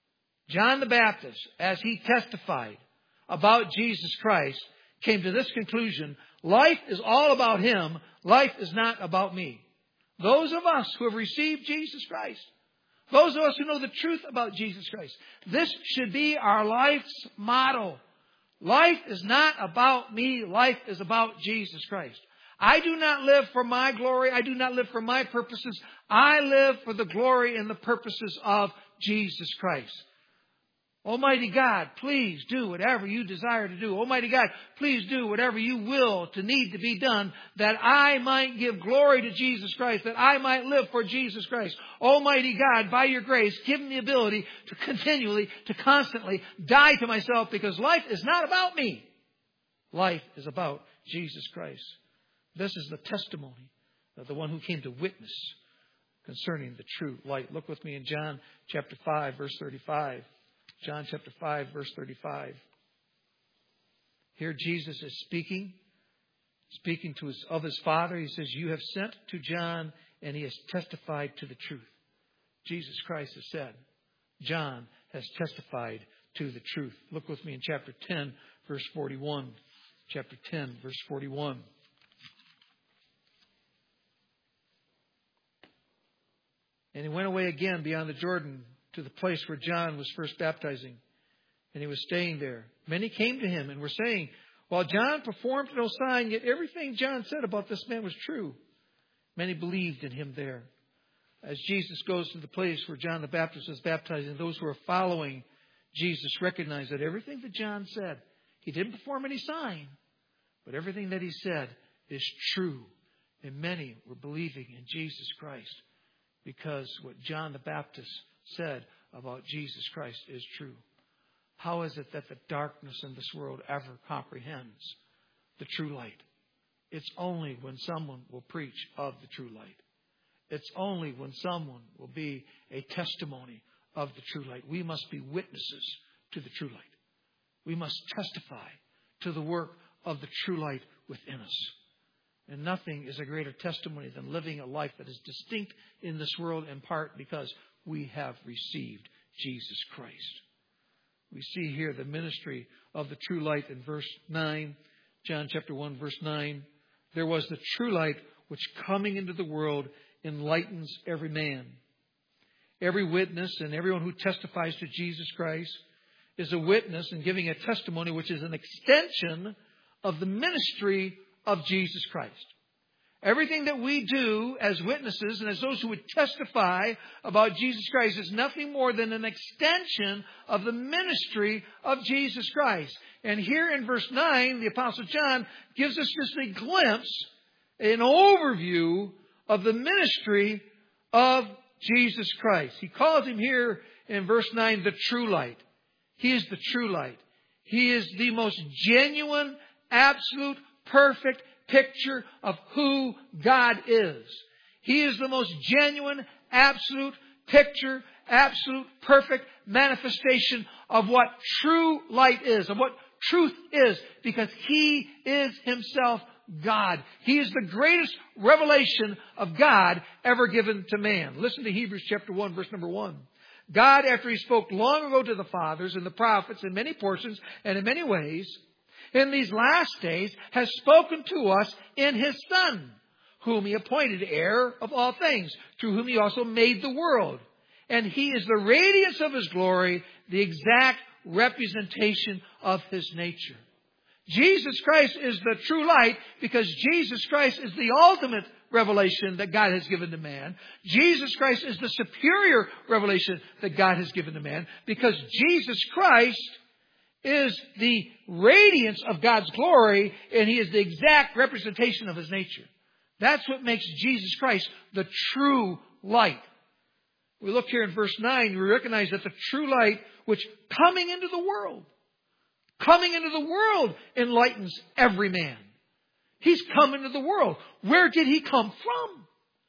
John the Baptist, as he testified about Jesus Christ, came to this conclusion: life is all about him. Life is not about me. Those of us who have received Jesus Christ, those of us who know the truth about Jesus Christ, this should be our life's motto. Life is not about me. Life is about Jesus Christ. I do not live for my glory. I do not live for my purposes. I live for the glory and the purposes of Jesus Christ. Almighty God, please do whatever you desire to do. Almighty God, please do whatever you will to need to be done, that I might give glory to Jesus Christ, that I might live for Jesus Christ. Almighty God, by your grace, give me the ability to continually, to constantly die to myself, because life is not about me. Life is about Jesus Christ. This is the testimony of the one who came to witness concerning the true light. Look with me in John chapter five, verse thirty-five. John chapter five, verse thirty-five. Here Jesus is speaking, speaking to his, of his Father. He says, "You have sent to John, and he has testified to the truth." Jesus Christ has said, John has testified to the truth. Look with me in chapter ten, verse forty-one. Chapter ten, verse forty-one. And he went away again beyond the Jordan to the place where John was first baptizing. And he was staying there. Many came to him and were saying, while John performed no sign, yet everything John said about this man was true. Many believed in him there. As Jesus goes to the place where John the Baptist was baptizing, those who are following Jesus recognize that everything that John said, he didn't perform any sign, but everything that he said is true. And many were believing in Jesus Christ because what John the Baptist said about Jesus Christ is true. How is it that the darkness in this world ever comprehends the true light? It's only when someone will preach of the true light. It's only when someone will be a testimony of the true light. We must be witnesses to the true light. We must testify to the work of the true light within us. And nothing is a greater testimony than living a life that is distinct in this world, in part because we have received Jesus Christ. We see here the ministry of the true light in verse nine. John chapter one, verse nine. There was the true light which coming into the world enlightens every man. Every witness and everyone who testifies to Jesus Christ is a witness and giving a testimony which is an extension of the ministry of Jesus Christ. Everything that we do as witnesses and as those who would testify about Jesus Christ is nothing more than an extension of the ministry of Jesus Christ. And here in verse nine, the Apostle John gives us just a glimpse, an overview of the ministry of Jesus Christ. He calls him here in verse nine the true light. He is the true light. He is the most genuine, absolute, perfect picture of who God is. He is the most genuine, absolute picture, absolute, perfect manifestation of what true light is, of what truth is, because He is Himself God. He is the greatest revelation of God ever given to man. Listen to Hebrews chapter one, verse number one. God, after He spoke long ago to the fathers and the prophets in many portions and in many ways, in these last days has spoken to us in His Son, whom He appointed heir of all things, through whom He also made the world. And He is the radiance of His glory, the exact representation of His nature. Jesus Christ is the true light because Jesus Christ is the ultimate revelation that God has given to man. Jesus Christ is the superior revelation that God has given to man because Jesus Christ is the radiance of God's glory and He is the exact representation of His nature. That's what makes Jesus Christ the true light. We look here in verse nine, we recognize that the true light which coming into the world, coming into the world enlightens every man. He's come into the world. Where did He come from?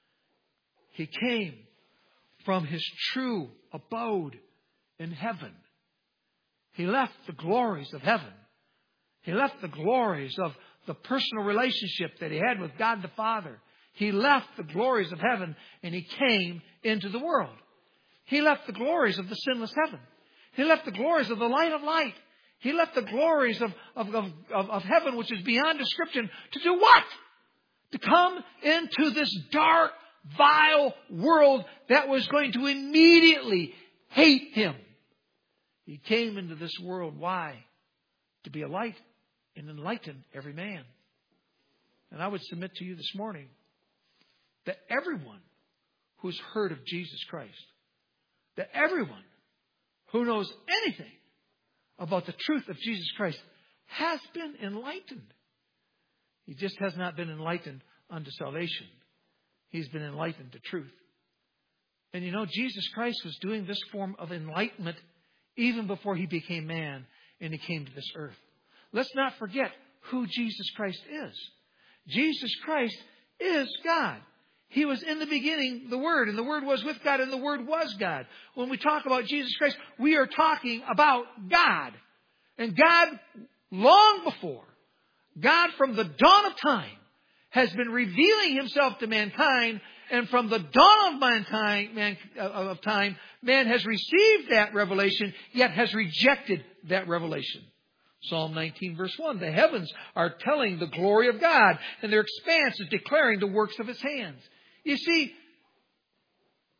He came from His true abode in heaven. He left the glories of heaven. He left the glories of the personal relationship that He had with God the Father. He left the glories of heaven and He came into the world. He left the glories of the sinless heaven. He left the glories of the light of light. He left the glories of, of, of, of heaven, which is beyond description, to do what? To come into this dark, vile world that was going to immediately hate Him. He came into this world. Why? To be a light and enlighten every man. And I would submit to you this morning that everyone who's heard of Jesus Christ, that everyone who knows anything about the truth of Jesus Christ has been enlightened. He just has not been enlightened unto salvation. He's been enlightened to truth. And you know, Jesus Christ was doing this form of enlightenment even before He became man and He came to this earth. Let's not forget who Jesus Christ is. Jesus Christ is God. He was in the beginning, the Word, and the Word was with God, and the Word was God. When we talk about Jesus Christ, we are talking about God. And God, long before, God from the dawn of time, has been revealing Himself to mankind, and from the dawn of mankind, man, of time, man has received that revelation, yet has rejected that revelation. Psalm nineteen, verse one, the heavens are telling the glory of God, and their expanse is declaring the works of His hands. You see,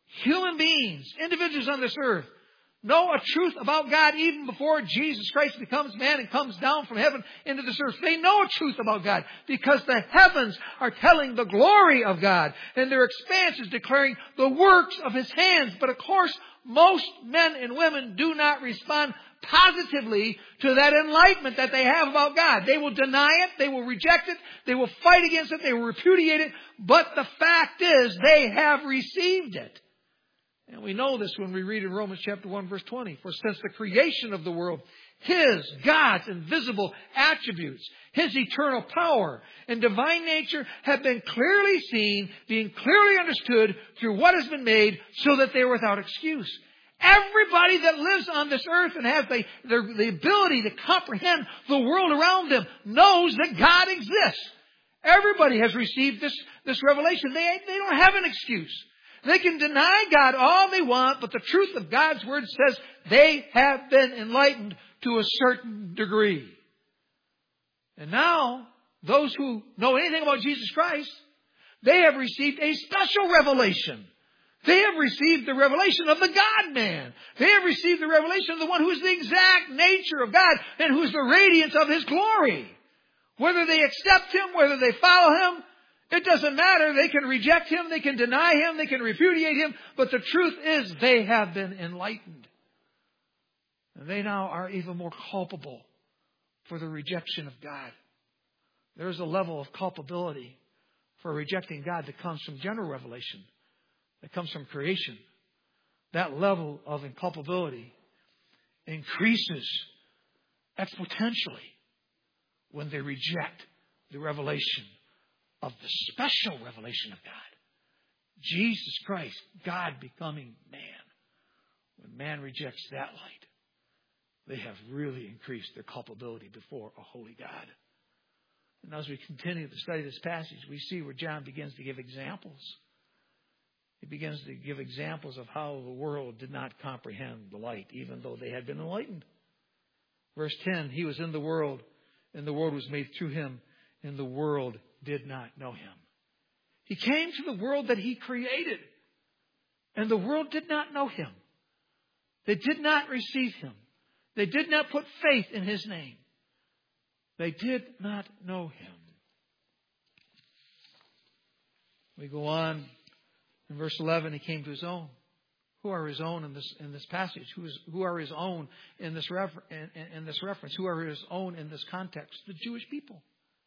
human beings, individuals on this earth, know a truth about God even before Jesus Christ becomes man and comes down from heaven into this earth. They know a truth about God because the heavens are telling the glory of God and their expanse is declaring the works of His hands. But of course, most men and women do not respond positively to that enlightenment that they have about God. They will deny it. They will reject it. They will fight against it. They will repudiate it. But the fact is, they have received it. And we know this when we read in Romans chapter one, verse twenty. For since the creation of the world, His, God's invisible attributes, His eternal power and divine nature have been clearly seen, being clearly understood through what has been made, so that they are without excuse. Everybody that lives on this earth and has the, the, the ability to comprehend the world around them knows that God exists. Everybody has received this, this revelation. They, they don't have an excuse. They can deny God all they want, but the truth of God's Word says they have been enlightened to a certain degree. And now, those who know anything about Jesus Christ, they have received a special revelation. They have received the revelation of the God-man. They have received the revelation of the one who is the exact nature of God and who is the radiance of His glory. Whether they accept Him, whether they follow Him, it doesn't matter. They can reject Him. They can deny Him. They can repudiate Him. But the truth is they have been enlightened. And they now are even more culpable for the rejection of God. There's a level of culpability for rejecting God that comes from general revelation, that comes from creation. That level of inculpability increases exponentially when they reject the revelation of the special revelation of God. Jesus Christ, God becoming man. When man rejects that light, they have really increased their culpability before a holy God. And as we continue to study this passage, we see where John begins to give examples. He begins to give examples of how the world did not comprehend the light, even though they had been enlightened. Verse ten, He was in the world, and the world was made through Him, and the world did not know Him. He came to the world that He created, and the world did not know Him. They did not receive Him. They did not put faith in His name. They did not know Him. We go on in verse eleven. He came to His own. Who are His own in this in this passage? Who is who are His own in this refer, in, in this reference? Who are His own in this context? The Jewish people.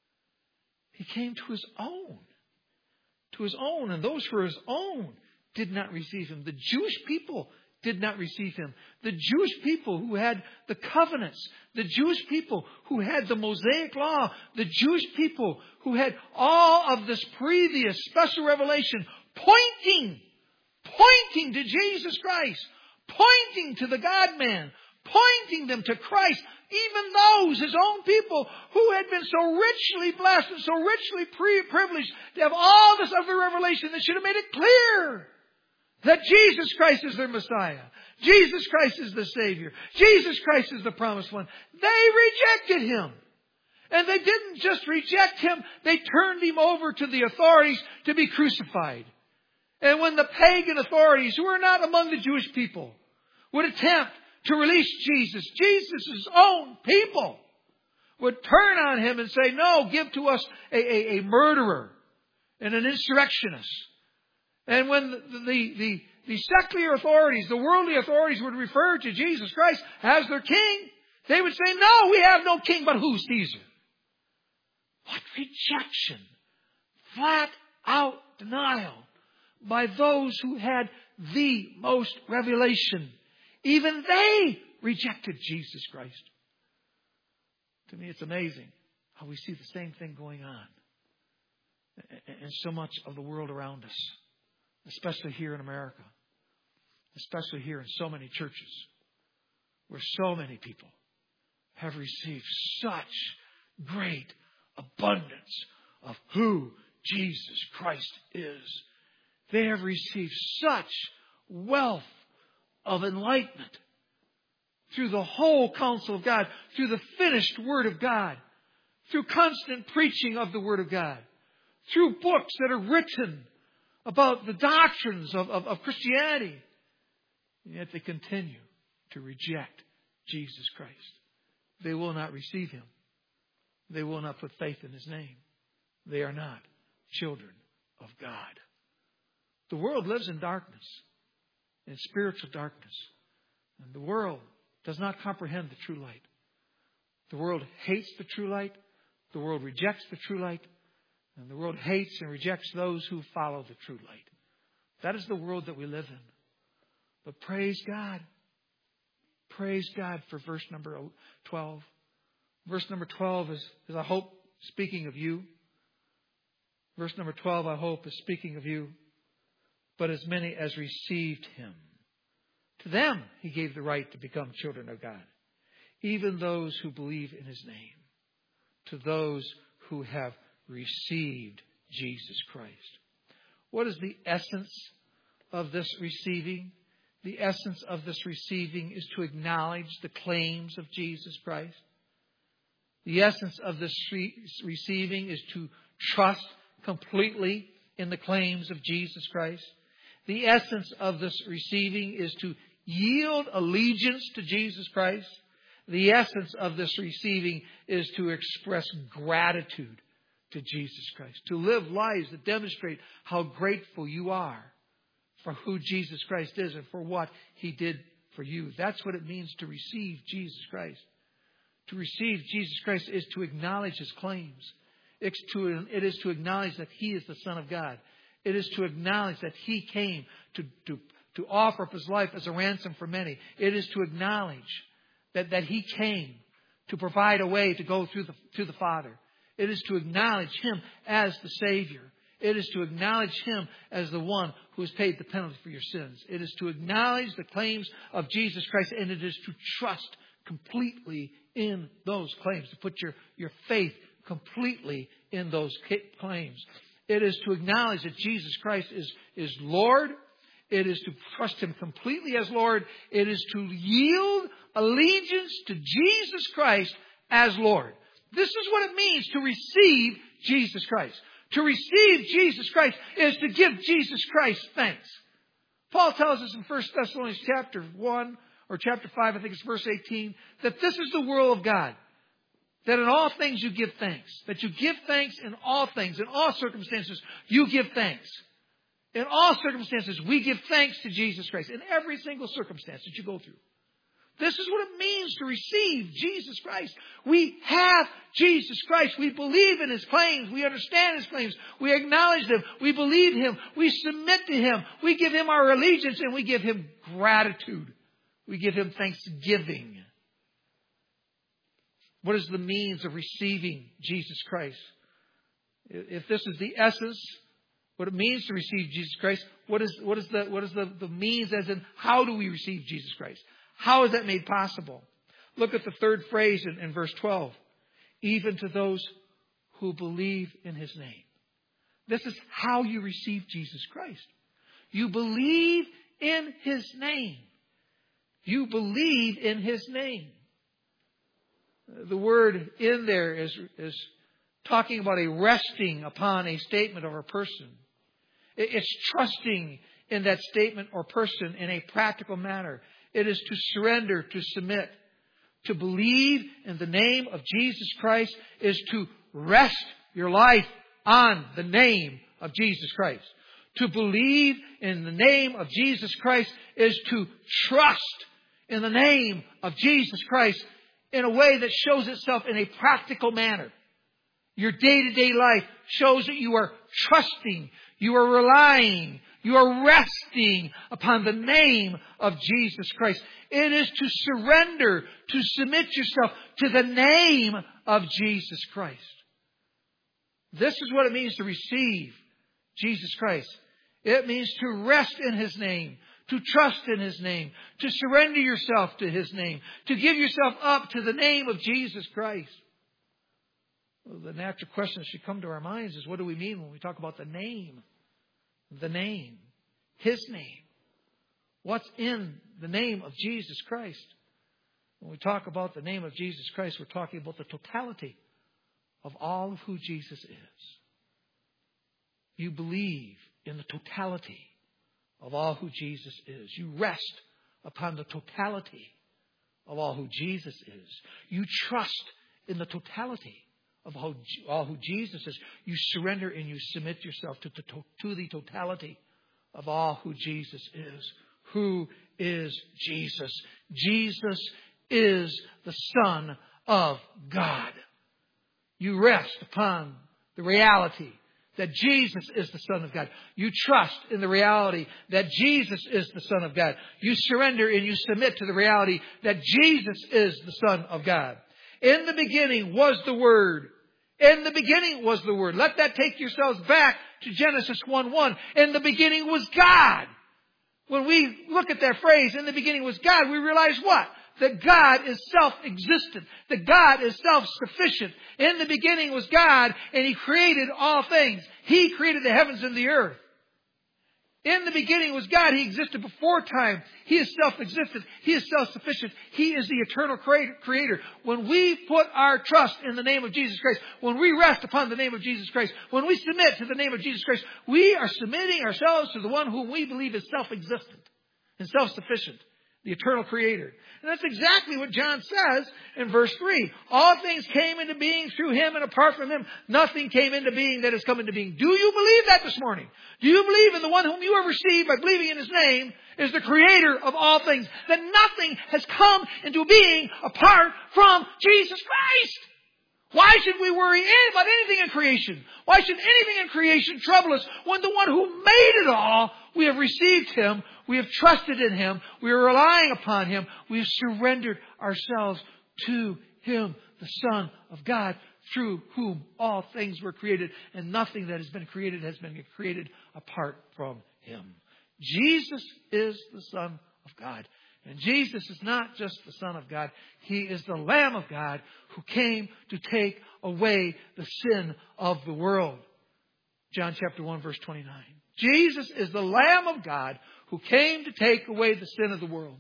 He came to His own. To His own. And those who are His own did not receive Him. The Jewish people did not receive Him. The Jewish people who had the covenants. The Jewish people who had the Mosaic Law. The Jewish people who had all of this previous special revelation pointing, pointing to Jesus Christ. Pointing to the God-man. Pointing them to Christ. Even those, His own people, who had been so richly blessed and so richly pre- privileged to have all this other revelation that should have made it clear that Jesus Christ is their Messiah. Jesus Christ is the Savior. Jesus Christ is the promised one. They rejected Him. And they didn't just reject Him, they turned Him over to the authorities to be crucified. And when the pagan authorities, who were not among the Jewish people, would attempt to release Jesus, Jesus' own people would turn on Him and say, no, give to us a, a, a murderer and an insurrectionist. And when the, the, the, the secular authorities, the worldly authorities would refer to Jesus Christ as their king, they would say, no, we have no king but who? Caesar. What rejection. Flat out denial by those who had the most revelation. Even they rejected Jesus Christ. To me, it's amazing how we see the same thing going on in so much of the world around us, especially here in America, especially here in so many churches, where so many people have received such great abundance of who Jesus Christ is. They have received such wealth of enlightenment through the whole counsel of God, through the finished Word of God, through constant preaching of the Word of God, through books that are written about the doctrines of, of, of Christianity. And yet they continue to reject Jesus Christ. They will not receive Him. They will not put faith in His name. They are not children of God. The world lives in darkness, in spiritual darkness. And the world does not comprehend the true light. The world hates the true light. The world rejects the true light. And the world hates and rejects those who follow the true light. That is the world that we live in. But praise God. Praise God for verse number twelve. Verse number twelve is, is I hope, speaking of you. Verse number twelve, I hope, is speaking of you. But as many as received Him, to them He gave the right to become children of God. Even those who believe in His name. To those who have received Jesus Christ. What is the essence of this receiving? The essence of this receiving is to acknowledge the claims of Jesus Christ. The essence of this receiving is to trust completely in the claims of Jesus Christ. The essence of this receiving is to yield allegiance to Jesus Christ. The essence of this receiving is to express gratitude to Jesus Christ. To live lives that demonstrate how grateful you are for who Jesus Christ is and for what He did for you. That's what it means to receive Jesus Christ. To receive Jesus Christ is to acknowledge His claims. It's to, it is to acknowledge that He is the Son of God. It is to acknowledge that He came to, to, to offer up His life as a ransom for many. It is to acknowledge that, that He came to provide a way to go through the, to the Father. It is to acknowledge Him as the Savior. It is to acknowledge Him as the one who has paid the penalty for your sins. It is to acknowledge the claims of Jesus Christ, and it is to trust completely in those claims, to put your, your faith completely in those claims. It is to acknowledge that Jesus Christ is, is Lord. It is to trust Him completely as Lord. It is to yield allegiance to Jesus Christ as Lord. This is what it means to receive Jesus Christ. To receive Jesus Christ is to give Jesus Christ thanks. Paul tells us in First Thessalonians chapter one or chapter five, I think it's verse eighteen, that this is the will of God. That in all things you give thanks. That you give thanks in all things. In all circumstances, you give thanks. In all circumstances, we give thanks to Jesus Christ. In every single circumstance that you go through. This is what it means to receive Jesus Christ. We have Jesus Christ. We believe in His claims. We understand His claims. We acknowledge them. We believe Him. We submit to Him. We give Him our allegiance and we give Him gratitude. We give Him thanksgiving. What is the means of receiving Jesus Christ? If this is the essence, what it means to receive Jesus Christ, what is, what is, the, what is the, the means as in how do we receive Jesus Christ? How is that made possible? Look at the third phrase in, in verse twelve. Even to those who believe in His name. This is how you receive Jesus Christ. You believe in His name. You believe in His name. The word in there is, is talking about a resting upon a statement of a person. It's trusting in that statement or person in a practical manner. It is to surrender, to submit. To believe in the name of Jesus Christ is to rest your life on the name of Jesus Christ. To believe in the name of Jesus Christ is to trust in the name of Jesus Christ in a way that shows itself in a practical manner. Your day-to-day life shows that you are trusting, you are relying, you are resting upon the name of Jesus Christ. It is to surrender, to submit yourself to the name of Jesus Christ. This is what it means to receive Jesus Christ. It means to rest in His name, to trust in His name, to surrender yourself to His name, to give yourself up to the name of Jesus Christ. Well, the natural question that should come to our minds is, what do we mean when we talk about the name? The name. His name. What's in the name of Jesus Christ? When we talk about the name of Jesus Christ, we're talking about the totality of all of who Jesus is. You believe in the totality of all who Jesus is. You rest upon the totality of all who Jesus is. You trust in the totality of all, all who Jesus is. You surrender and you submit yourself to, to, to the totality of all who Jesus is. Who is Jesus? Jesus is the Son of God. You rest upon the reality that Jesus is the Son of God. You trust in the reality that Jesus is the Son of God. You surrender and you submit to the reality that Jesus is the Son of God. In the beginning was the Word. In the beginning was the Word. Let that take yourselves back to Genesis one one. In the beginning was God. When we look at that phrase, in the beginning was God, we realize what? That God is self-existent. That God is self-sufficient. In the beginning was God, and He created all things. He created the heavens and the earth. In the beginning was God. He existed before time. He is self-existent. He is self-sufficient. He is the eternal creator. When we put our trust in the name of Jesus Christ, when we rest upon the name of Jesus Christ, when we submit to the name of Jesus Christ, we are submitting ourselves to the one whom we believe is self-existent and self-sufficient, the eternal creator. And that's exactly what John says in verse three. All things came into being through Him, and apart from Him, nothing came into being that has come into being. Do you believe that this morning? Do you believe in the one whom you have received by believing in His name is the creator of all things? That nothing has come into being apart from Jesus Christ. Why should we worry about anything in creation? Why should anything in creation trouble us when the one who made it all, we have received Him, we have trusted in Him, we are relying upon Him, we have surrendered ourselves to Him, the Son of God, through whom all things were created, and nothing that has been created has been created apart from Him. Jesus is the Son of God. And Jesus is not just the Son of God. He is the Lamb of God who came to take away the sin of the world. John chapter one, verse twenty-nine. Jesus is the Lamb of God who came to take away the sin of the world.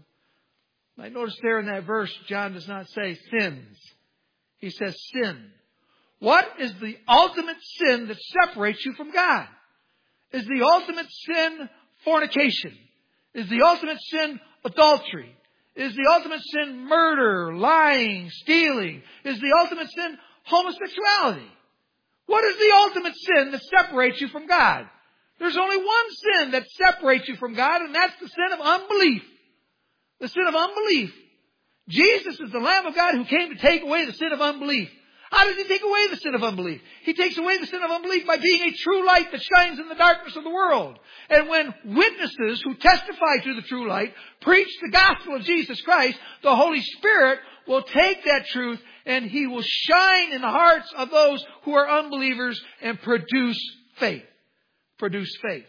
I notice there in that verse, John does not say sins. He says sin. What is the ultimate sin that separates you from God? Is the ultimate sin fornication? Is the ultimate sin adultery? Is the ultimate sin murder, lying, stealing? Is the ultimate sin homosexuality? What is the ultimate sin that separates you from God? There's only one sin that separates you from God, and that's the sin of unbelief. The sin of unbelief. Jesus is the Lamb of God who came to take away the sin of unbelief. How does He take away the sin of unbelief? He takes away the sin of unbelief by being a true light that shines in the darkness of the world. And when witnesses who testify to the true light preach the gospel of Jesus Christ, the Holy Spirit will take that truth and He will shine in the hearts of those who are unbelievers and produce faith. Produce faith.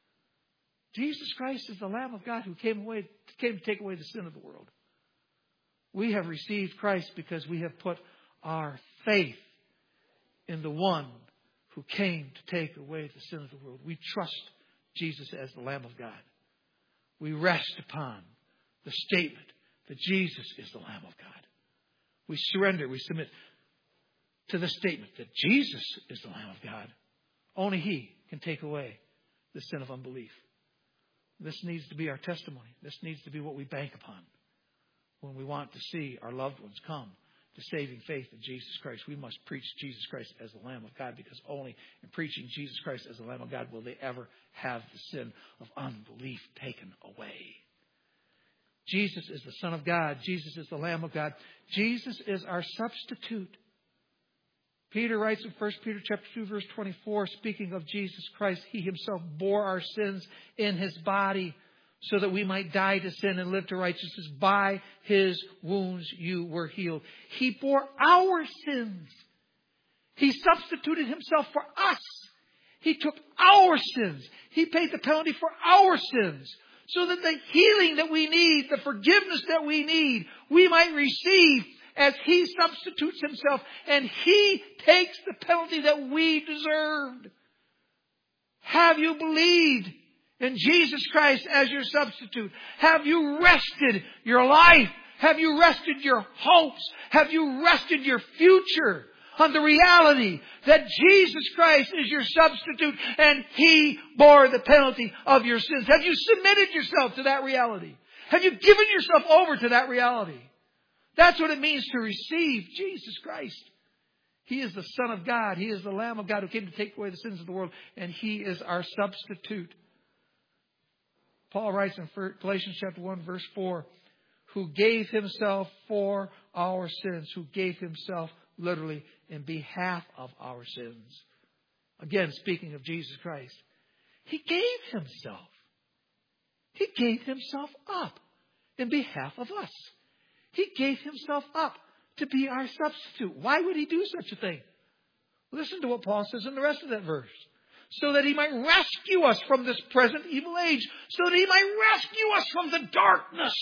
Jesus Christ is the Lamb of God who came away, came to take away the sin of the world. We have received Christ because we have put our faith in the one who came to take away the sin of the world. We trust Jesus as the Lamb of God. We rest upon the statement that Jesus is the Lamb of God. We surrender, we submit to the statement that Jesus is the Lamb of God. Only He can take away the sin of unbelief. This needs to be our testimony. This needs to be what we bank upon when we want to see our loved ones come to saving faith in Jesus Christ. We must preach Jesus Christ as the Lamb of God, because only in preaching Jesus Christ as the Lamb of God will they ever have the sin of unbelief taken away. Jesus is the Son of God. Jesus is the Lamb of God. Jesus is our substitute. Peter writes in First Peter chapter two, verse twenty-four, speaking of Jesus Christ, He Himself bore our sins in His body, so that we might die to sin and live to righteousness. By His wounds you were healed. He bore our sins. He substituted Himself for us. He took our sins. He paid the penalty for our sins, so that the healing that we need, the forgiveness that we need, we might receive as He substitutes Himself and He takes the penalty that we deserved. Have you believed in Jesus Christ as your substitute? Have you rested your life? Have you rested your hopes? Have you rested your future on the reality that Jesus Christ is your substitute and He bore the penalty of your sins? Have you submitted yourself to that reality? Have you given yourself over to that reality? That's what it means to receive Jesus Christ. He is the Son of God. He is the Lamb of God who came to take away the sins of the world. And He is our substitute. Paul writes in Galatians chapter one, verse four, who gave Himself for our sins, who gave Himself literally in behalf of our sins. Again, speaking of Jesus Christ, He gave Himself. He gave Himself up in behalf of us. He gave Himself up to be our substitute. Why would He do such a thing? Listen to what Paul says in the rest of that verse. So that He might rescue us from this present evil age. So that He might rescue us from the darkness.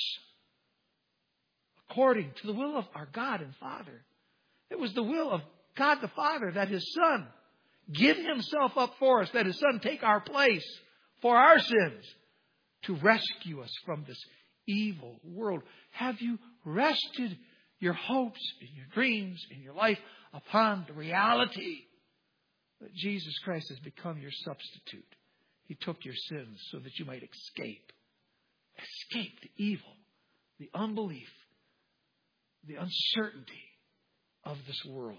According to the will of our God and Father. It was the will of God the Father that His Son give Himself up for us. That His Son take our place for our sins. To rescue us from this evil world. Have you rested your hopes and your dreams in your life upon the reality that Jesus Christ has become your substitute? He took your sins so that you might escape. Escape the evil, the unbelief, the uncertainty of this world.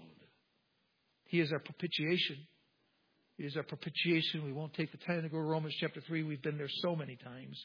He is our propitiation. He is our propitiation. We won't take the time to go to Romans chapter three. We've been there so many times.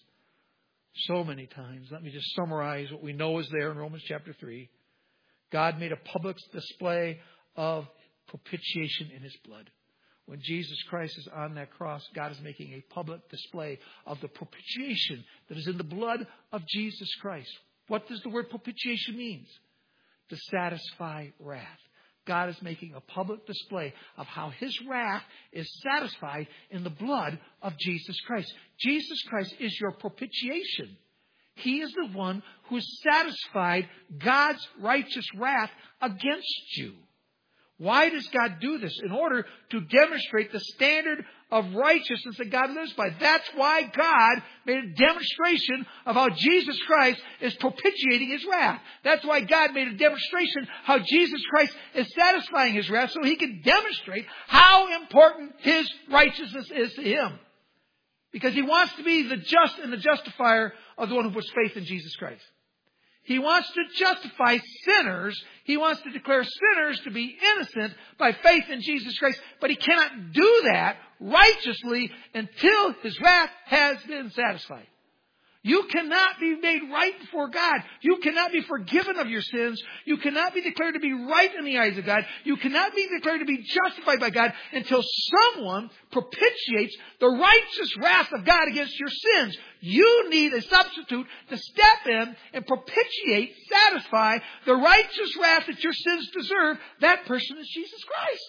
So many times. Let me just summarize what we know is there in Romans chapter three. God made a public display of propitiation in His blood. When Jesus Christ is on that cross, God is making a public display of the propitiation that is in the blood of Jesus Christ. What does the word propitiation mean? To satisfy wrath. God is making a public display of how His wrath is satisfied in the blood of Jesus Christ. Jesus Christ is your propitiation. He is the one who has satisfied God's righteous wrath against you. Why does God do this? In order to demonstrate the standard of righteousness that God lives by. That's why God made a demonstration of how Jesus Christ is propitiating His wrath. That's why God made a demonstration how Jesus Christ is satisfying His wrath so He can demonstrate how important His righteousness is to Him. Because He wants to be the just and the justifier of the one who puts faith in Jesus Christ. He wants to justify sinners. He wants to declare sinners to be innocent by faith in Jesus Christ. But He cannot do that righteously until His wrath has been satisfied. You cannot be made right before God. You cannot be forgiven of your sins. You cannot be declared to be right in the eyes of God. You cannot be declared to be justified by God until someone propitiates the righteous wrath of God against your sins. You need a substitute to step in and propitiate, satisfy the righteous wrath that your sins deserve. That person is Jesus Christ.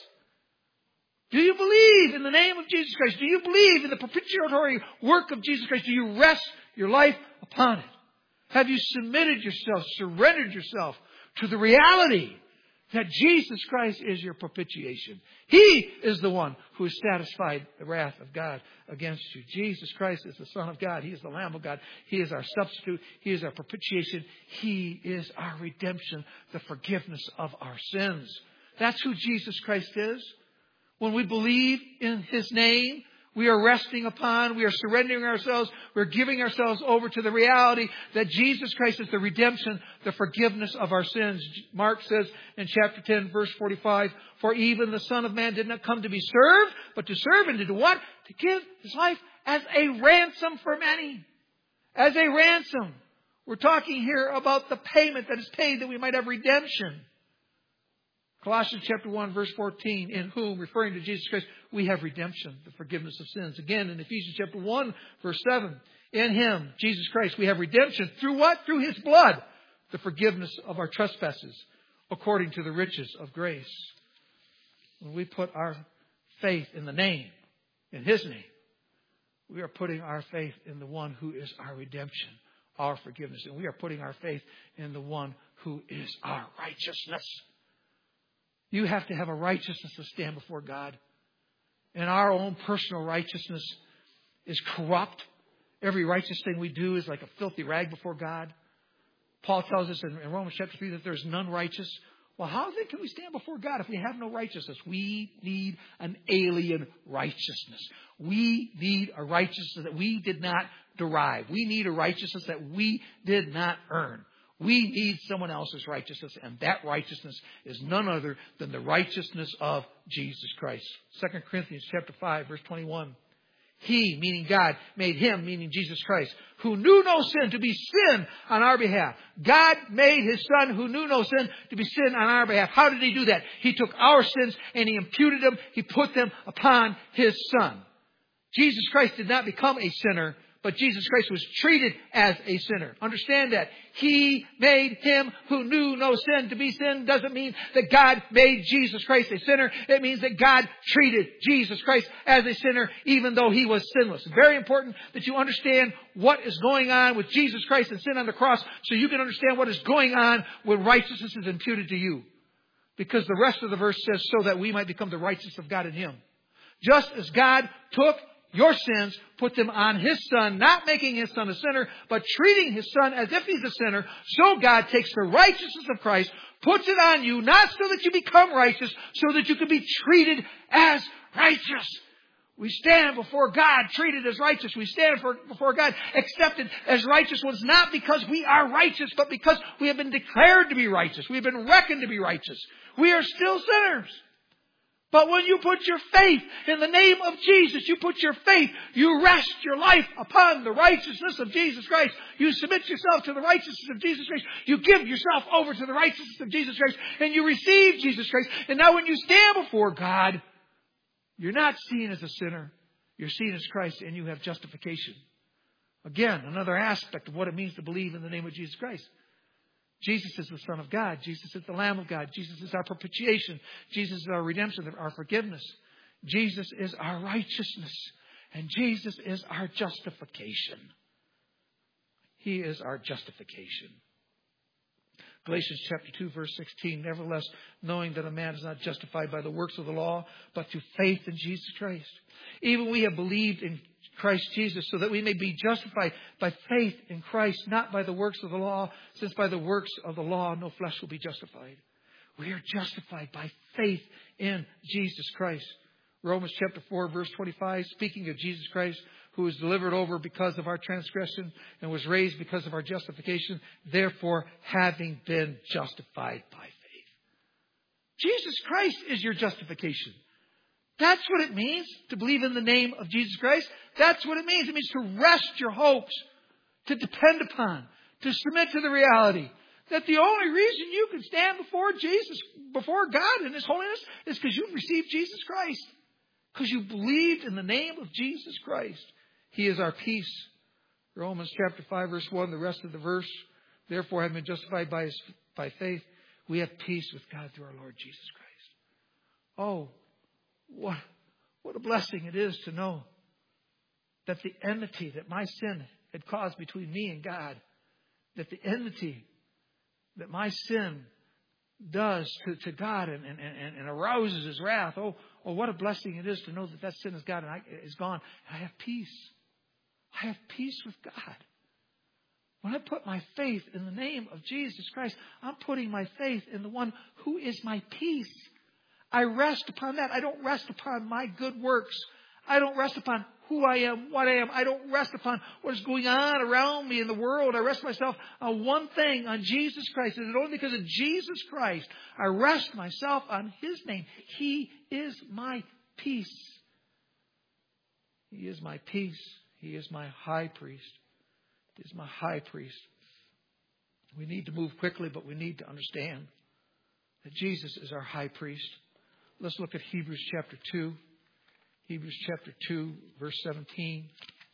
Do you believe in the name of Jesus Christ? Do you believe in the propitiatory work of Jesus Christ? Do you rest your life upon it? Have you submitted yourself, surrendered yourself to the reality that Jesus Christ is your propitiation? He is the one who has satisfied the wrath of God against you. Jesus Christ is the Son of God. He is the Lamb of God. He is our substitute. He is our propitiation. He is our redemption, the forgiveness of our sins. That's who Jesus Christ is. When we believe in His name, we are resting upon, we are surrendering ourselves, we're giving ourselves over to the reality that Jesus Christ is the redemption, the forgiveness of our sins. Mark says in chapter ten, verse forty-five, for even the Son of Man did not come to be served, but to serve and to do what? To give His life as a ransom for many. As a ransom. We're talking here about the payment that is paid that we might have redemption. Colossians chapter one, verse fourteen, in whom, referring to Jesus Christ, we have redemption, the forgiveness of sins. Again, in Ephesians chapter one, verse seven, in Him, Jesus Christ, we have redemption. Through what? Through His blood, the forgiveness of our trespasses, according to the riches of grace. When we put our faith in the name, in His name, we are putting our faith in the one who is our redemption, our forgiveness. And we are putting our faith in the one who is our righteousness. You have to have a righteousness to stand before God. And our own personal righteousness is corrupt. Every righteous thing we do is like a filthy rag before God. Paul tells us in Romans chapter three that there is none righteous. Well, how then can we stand before God if we have no righteousness? We need an alien righteousness. We need a righteousness that we did not derive. We need a righteousness that we did not earn. We need someone else's righteousness, and that righteousness is none other than the righteousness of Jesus Christ. Second Corinthians chapter five, verse twenty-one. He, meaning God, made him, meaning Jesus Christ, who knew no sin, to be sin on our behalf. God made his Son, who knew no sin, to be sin on our behalf. How did he do that? He took our sins and he imputed them. He put them upon his Son. Jesus Christ did not become a sinner, but Jesus Christ was treated as a sinner. Understand that. He made him who knew no sin to be sin doesn't mean that God made Jesus Christ a sinner. It means that God treated Jesus Christ as a sinner even though he was sinless. Very important that you understand what is going on with Jesus Christ and sin on the cross so you can understand what is going on when righteousness is imputed to you. Because the rest of the verse says, so that we might become the righteousness of God in him. Just as God took your sins, put them on his Son, not making his Son a sinner, but treating his Son as if he's a sinner. So God takes the righteousness of Christ, puts it on you, not so that you become righteous, so that you can be treated as righteous. We stand before God treated as righteous. We stand for, before God accepted as righteous ones, not because we are righteous, but because we have been declared to be righteous. We have been reckoned to be righteous. We are still sinners. But when you put your faith in the name of Jesus, you put your faith, you rest your life upon the righteousness of Jesus Christ. You submit yourself to the righteousness of Jesus Christ. You give yourself over to the righteousness of Jesus Christ. And you receive Jesus Christ. And now when you stand before God, you're not seen as a sinner. You're seen as Christ and you have justification. Again, another aspect of what it means to believe in the name of Jesus Christ. Jesus is the Son of God. Jesus is the Lamb of God. Jesus is our propitiation. Jesus is our redemption, our forgiveness. Jesus is our righteousness. And Jesus is our justification. He is our justification. Galatians chapter two, verse sixteen. Nevertheless, knowing that a man is not justified by the works of the law, but through faith in Jesus Christ. Even we have believed in Christ Jesus, so that we may be justified by faith in Christ, not by the works of the law, since by the works of the law no flesh will be justified. We are justified by faith in Jesus Christ. Romans chapter four, verse twenty-five, speaking of Jesus Christ, who was delivered over because of our transgression and was raised because of our justification, therefore having been justified by faith. Jesus Christ is your justification. That's what it means to believe in the name of Jesus Christ. That's what it means. It means to rest your hopes, to depend upon, to submit to the reality that the only reason you can stand before Jesus, before God in His holiness, is because you've received Jesus Christ. Because you believed in the name of Jesus Christ. He is our peace. Romans chapter five, verse one, the rest of the verse. Therefore, having been justified by, his, by faith, we have peace with God through our Lord Jesus Christ. Oh, what, what a blessing it is to know that the enmity that my sin had caused between me and God, that the enmity that my sin does to, to God and, and, and, and arouses His wrath. Oh, oh, what a blessing it is to know that that sin is God and I, is gone. And I have peace. I have peace with God. When I put my faith in the name of Jesus Christ, I'm putting my faith in the one who is my peace. I rest upon that. I don't rest upon my good works. I don't rest upon who I am, what I am. I don't rest upon what is going on around me in the world. I rest myself on one thing, on Jesus Christ. And it's only because of Jesus Christ I rest myself on His name. He is my peace. He is my peace. He is my high priest. He is my high priest. We need to move quickly, but we need to understand that Jesus is our high priest. Let's look at Hebrews chapter two. Hebrews chapter two, verse seventeen.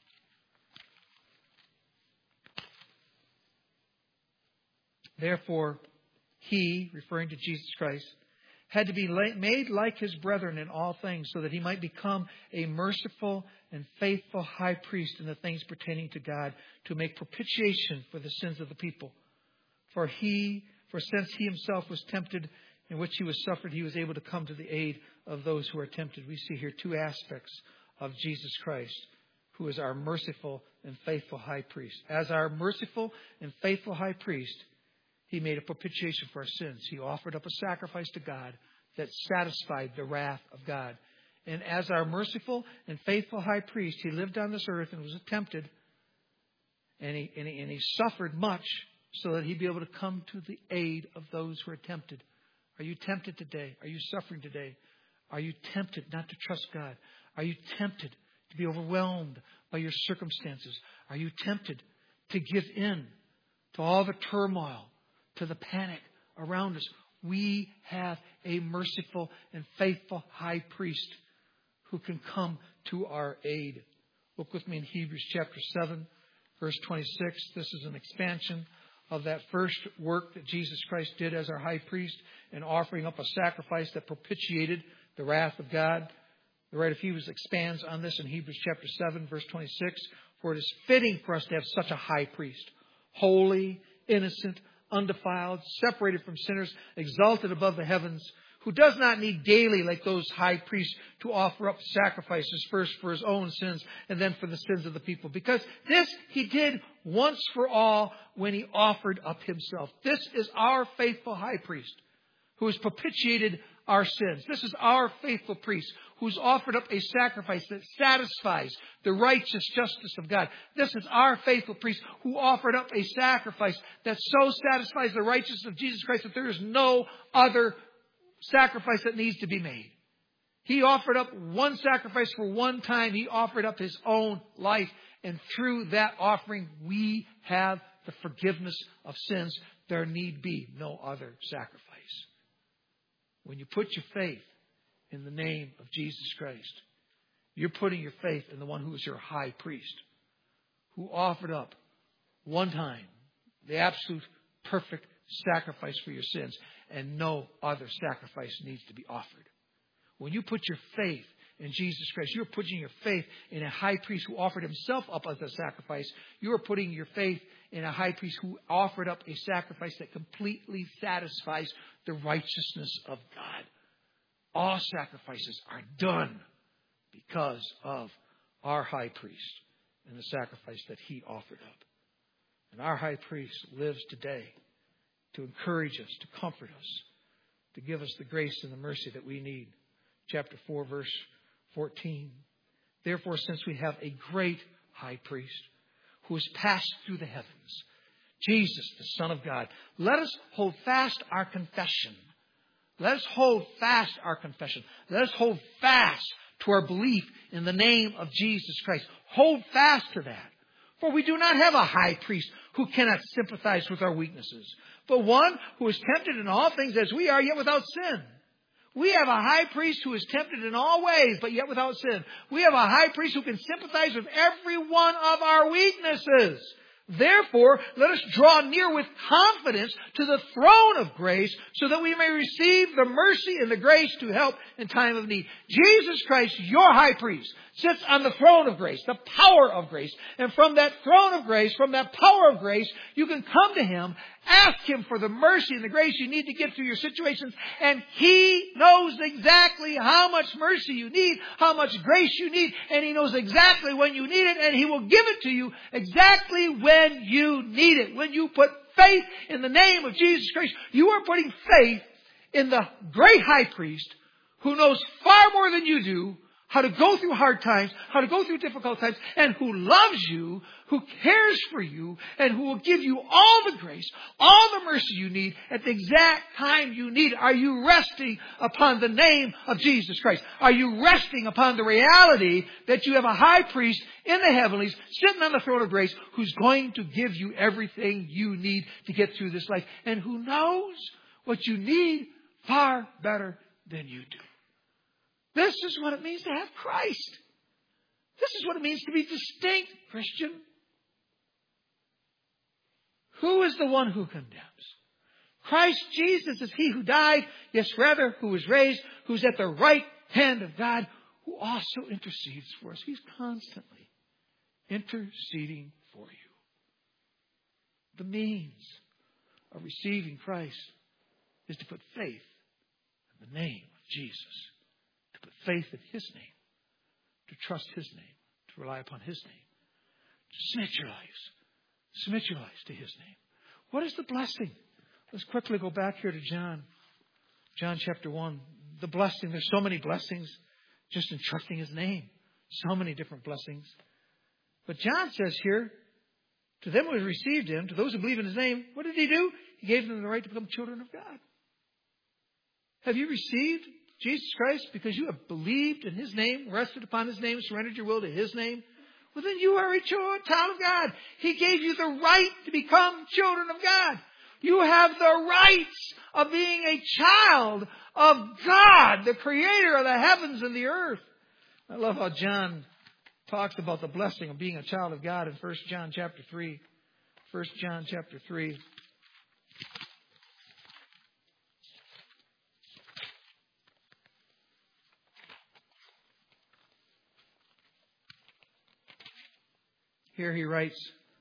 Therefore, He, referring to Jesus Christ, had to be made like His brethren in all things, so that He might become a merciful and faithful high priest in the things pertaining to God, to make propitiation for the sins of the people. For He, for since He Himself was tempted in which He was suffered, He was able to come to the aid of those who are tempted. We see here two aspects of Jesus Christ, who is our merciful and faithful high priest. As our merciful and faithful high priest, He made a propitiation for our sins. He offered up a sacrifice to God that satisfied the wrath of God. And as our merciful and faithful high priest, He lived on this earth and was tempted. And he, and he, and he suffered much so that He'd be able to come to the aid of those who are tempted. Are you tempted today? Are you suffering today? Are you tempted not to trust God? Are you tempted to be overwhelmed by your circumstances? Are you tempted to give in to all the turmoil, to the panic around us? We have a merciful and faithful high priest who can come to our aid. Look with me in Hebrews chapter seven, verse twenty-six. This is an expansion of that first work that Jesus Christ did as our high priest in offering up a sacrifice that propitiated the wrath of God. The writer of Hebrews expands on this in Hebrews chapter seven, verse twenty-six. For it is fitting for us to have such a high priest, holy, innocent, undefiled, separated from sinners, exalted above the heavens, who does not need daily, like those high priests, to offer up sacrifices first for His own sins and then for the sins of the people. Because this He did once for all when He offered up Himself. This is our faithful high priest who has propitiated our sins. This is our faithful priest who's offered up a sacrifice that satisfies the righteous justice of God. This is our faithful priest who offered up a sacrifice that so satisfies the righteousness of Jesus Christ that there is no other sacrifice that needs to be made. He offered up one sacrifice for one time. He offered up His own life. And through that offering, we have the forgiveness of sins. There need be no other sacrifice. When you put your faith in the name of Jesus Christ, you're putting your faith in the one who is your high priest, who offered up one time the absolute perfect sacrifice for your sins, and no other sacrifice needs to be offered. When you put your faith in Jesus Christ, you're putting your faith in a high priest who offered Himself up as a sacrifice. You're putting your faith in a high priest who offered up a sacrifice that completely satisfies the righteousness of God. All sacrifices are done because of our high priest and the sacrifice that He offered up. And our high priest lives today to encourage us, to comfort us, to give us the grace and the mercy that we need. Chapter four, verse fourteen. Therefore, since we have a great high priest who has passed through the heavens, Jesus, the Son of God, let us hold fast our confession. Let us hold fast our confession. Let us hold fast to our belief in the name of Jesus Christ. Hold fast to that. For we do not have a high priest who cannot sympathize with our weaknesses, but one who is tempted in all things as we are, yet without sin. We have a high priest who is tempted in all ways, but yet without sin. We have a high priest who can sympathize with every one of our weaknesses. Therefore, let us draw near with confidence to the throne of grace so that we may receive the mercy and the grace to help in time of need. Jesus Christ, your high priest, sits on the throne of grace, the power of grace. And from that throne of grace, from that power of grace, you can come to Him, ask Him for the mercy and the grace you need to get through your situations. And He knows exactly how much mercy you need, how much grace you need, and He knows exactly when you need it, and He will give it to you exactly when you need it. When you put faith in the name of Jesus Christ, you are putting faith in the great high priest who knows far more than you do how to go through hard times, how to go through difficult times, and who loves you, who cares for you, and who will give you all the grace, all the mercy you need at the exact time you need it. Are you resting upon the name of Jesus Christ? Are you resting upon the reality that you have a high priest in the heavenlies sitting on the throne of grace who's going to give you everything you need to get through this life, and who knows what you need far better than you do? This is what it means to have Christ. This is what it means to be distinct, Christian. Who is the one who condemns? Christ Jesus is He who died, yes, rather, who was raised, who's at the right hand of God, who also intercedes for us. He's constantly interceding for you. The means of receiving Christ is to put faith in the name of Jesus. To put faith in His name, to trust His name, to rely upon His name, to submit your lives, submit your lives to His name. What is the blessing Let's quickly go back here to John. John chapter one. The blessing. There's so many blessings just in trusting His name. So many different blessings. But John says here, to them who have received Him, to those who believe in His name, what did He do? He gave them the right to become children of God. Have you received Jesus Christ because you have believed in His name, rested upon His name, surrendered your will to His name? Well, then you are a child of God. He gave you the right to become children of God. You have the rights of being a child of God, the Creator of the heavens and the earth. I love how John talks about the blessing of being a child of God in First John chapter three. First John chapter three. Here he writes,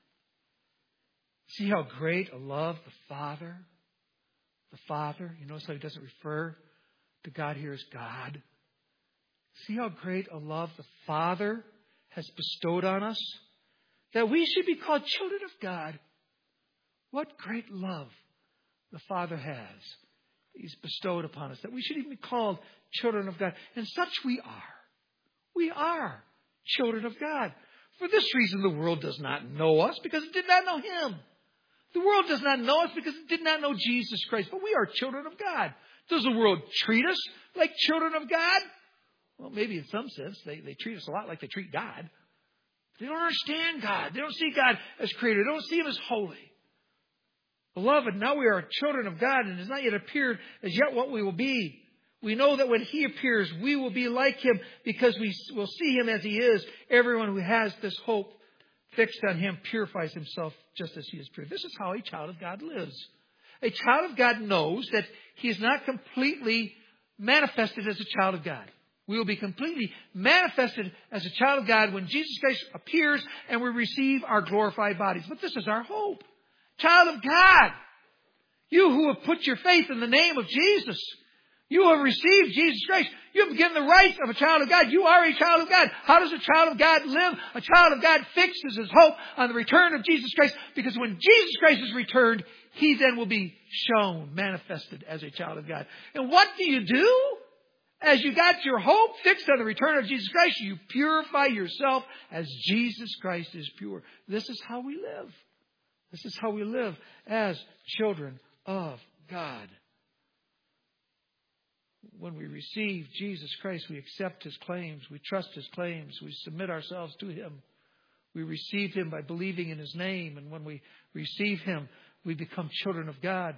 see how great a love the Father, the Father, you notice how he doesn't refer to God here as God. See how great a love the Father has bestowed on us, that we should be called children of God. What great love the Father has. He's bestowed upon us, that we should even be called children of God. And such we are. We are children of God. For this reason, the world does not know us, because it did not know Him. The world does not know us because it did not know Jesus Christ. But we are children of God. Does the world treat us like children of God? Well, maybe in some sense. They, they treat us a lot like they treat God. They don't understand God. They don't see God as Creator. They don't see Him as holy. Beloved, now we are children of God, and it has not yet appeared as yet what we will be. We know that when He appears, we will be like Him because we will see Him as He is. Everyone who has this hope fixed on Him purifies himself just as He is pure. This is how a child of God lives. A child of God knows that he is not completely manifested as a child of God. We will be completely manifested as a child of God when Jesus Christ appears and we receive our glorified bodies. But this is our hope. Child of God, you who have put your faith in the name of Jesus, you have received Jesus Christ. You have been given the rights of a child of God. You are a child of God. How does a child of God live? A child of God fixes his hope on the return of Jesus Christ, because when Jesus Christ is returned, He then will be shown, manifested as a child of God. And what do you do? As you got your hope fixed on the return of Jesus Christ, you purify yourself as Jesus Christ is pure. This is how we live. This is how we live as children of God. When we receive Jesus Christ, we accept His claims. We trust His claims. We submit ourselves to Him. We receive Him by believing in His name. And when we receive Him, we become children of God.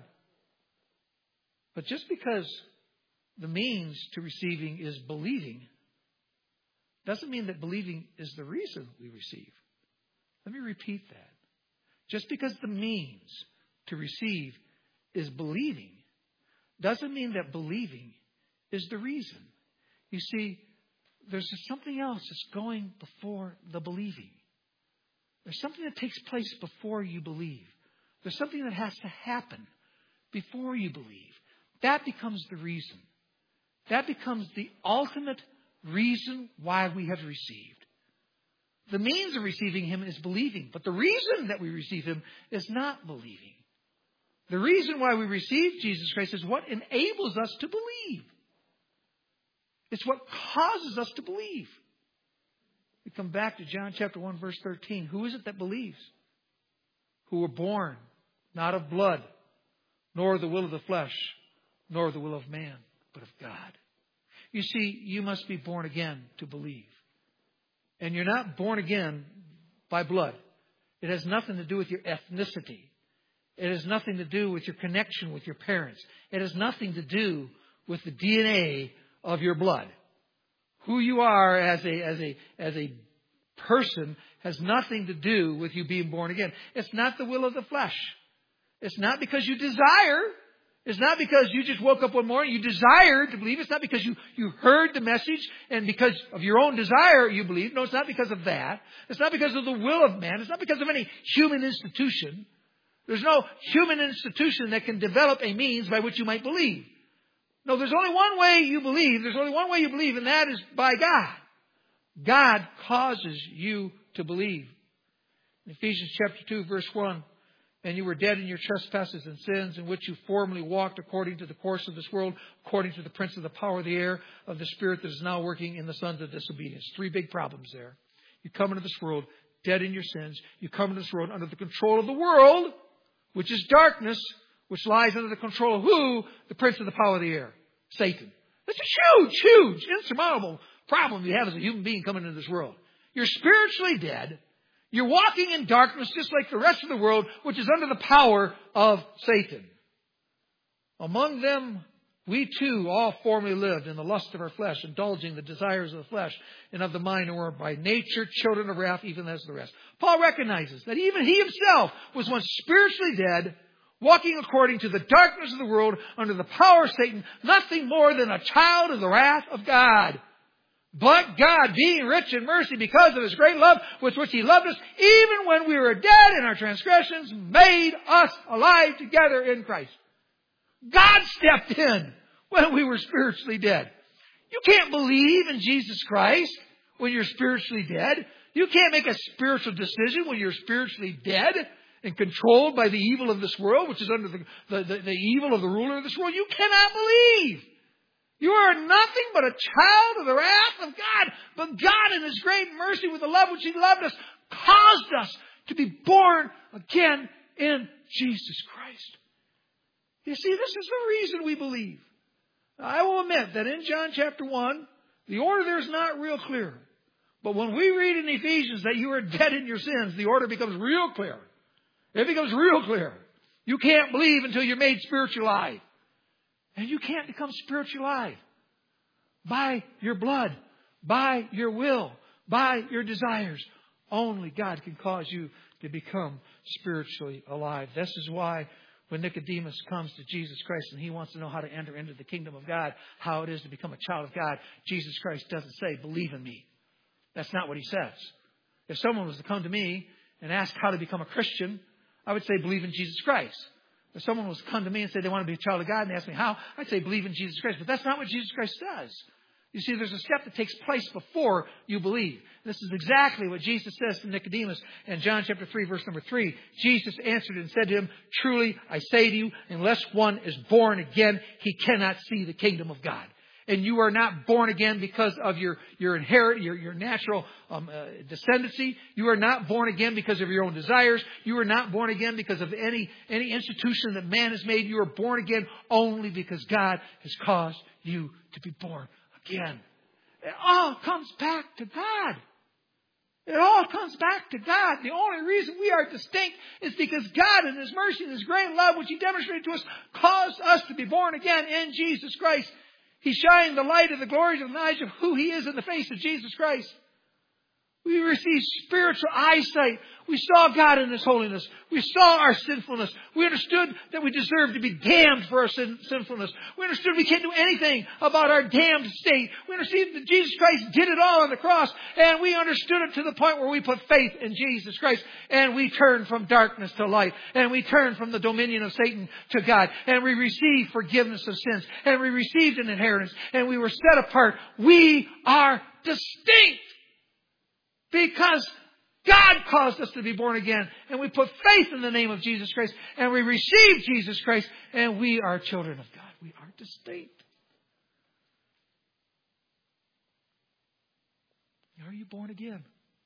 But just because the means to receiving is believing doesn't mean that believing is the reason we receive. Let me repeat that. Just because the means to receive is believing doesn't mean that believing is the reason. You see, there's something else that's going before the believing. There's something that takes place before you believe. There's something that has to happen before you believe. That becomes the reason. That becomes the ultimate reason why we have received. The means of receiving Him is believing. But the reason that we receive Him is not believing. The reason why we receive Jesus Christ is what enables us to believe. It's what causes us to believe. We come back to John chapter one, verse thirteen. Who is it that believes? Who were born not of blood, nor the will of the flesh, nor the will of man, but of God. You see, you must be born again to believe. And you're not born again by blood. It has nothing to do with your ethnicity. It has nothing to do with your connection with your parents. It has nothing to do with the D N A of your blood. Who you are as a as a as a person has nothing to do with you being born again. It's not the will of the flesh. It's not because you desire. It's not because you just woke up one morning, you desired to believe. It's not because you, you heard the message and because of your own desire you believe. No, it's not because of that. It's not because of the will of man. It's not because of any human institution. There's no human institution that can develop a means by which you might believe. No, there's only one way you believe. There's only one way you believe, and that is by God. God causes you to believe. In Ephesians chapter two, verse one, And you were dead in your trespasses and sins, in which you formerly walked according to the course of this world, according to the prince of the power of the air, of the spirit that is now working in the sons of disobedience. Three big problems there. You come into this world dead in your sins. You come into this world under the control of the world, which is darkness, which lies under the control of who? The prince of the power of the air, Satan. That's a huge, huge, insurmountable problem you have as a human being coming into this world. You're spiritually dead. You're walking in darkness just like the rest of the world, which is under the power of Satan. Among them, we too all formerly lived in the lust of our flesh, indulging the desires of the flesh and of the mind, and were by nature children of wrath, even as the rest. Paul recognizes that even he himself was once spiritually dead, walking according to the darkness of the world, under the power of Satan, nothing more than a child of the wrath of God. But God, being rich in mercy because of His great love with which He loved us, even when we were dead in our transgressions, made us alive together in Christ. God stepped in when we were spiritually dead. You can't believe in Jesus Christ when you're spiritually dead. You can't make a spiritual decision when you're spiritually dead and controlled by the evil of this world, which is under the, the, the, the evil of the ruler of this world. You cannot believe. You are nothing but a child of the wrath of God. But God, in His great mercy, with the love which He loved us, caused us to be born again in Jesus Christ. You see, this is the reason we believe. I will admit that in John chapter one, the order there is not real clear. But when we read in Ephesians that you are dead in your sins, the order becomes real clear. It becomes real clear. You can't believe until you're made spiritually alive. And you can't become spiritually alive by your blood, by your will, by your desires. Only God can cause you to become spiritually alive. This is why when Nicodemus comes to Jesus Christ and he wants to know how to enter into the kingdom of God, how it is to become a child of God, Jesus Christ doesn't say, believe in me. That's not what He says. If someone was to come to me and ask how to become a Christian, I would say, believe in Jesus Christ. If someone was to come to me and say they want to be a child of God and ask me how, I'd say believe in Jesus Christ. But that's not what Jesus Christ does. You see, there's a step that takes place before you believe. This is exactly what Jesus says to Nicodemus in John chapter three, verse number three. Jesus answered and said to him, truly, I say to you, unless one is born again, he cannot see the kingdom of God. And you are not born again because of your, your inherit, your, your natural um, uh, descendancy. You are not born again because of your own desires. You are not born again because of any, any institution that man has made. You are born again only because God has caused you to be born again. It all comes back to God. It all comes back to God. The only reason we are distinct is because God, in His mercy and His great love, which He demonstrated to us, caused us to be born again in Jesus Christ. He shined the light of the glories of the knowledge of who He is in the face of Jesus Christ. We received spiritual eyesight. We saw God in His holiness. We saw our sinfulness. We understood that we deserved to be damned for our sin- sinfulness. We understood we can't do anything about our damned state. We understood that Jesus Christ did it all on the cross. And we understood it to the point where we put faith in Jesus Christ. And we turned from darkness to light. And we turned from the dominion of Satan to God. And we received forgiveness of sins. And we received an inheritance. And we were set apart. We are distinct. Because God caused us to be born again. And we put faith in the name of Jesus Christ. And we receive Jesus Christ. And we are children of God. We are distinct. Are you born again?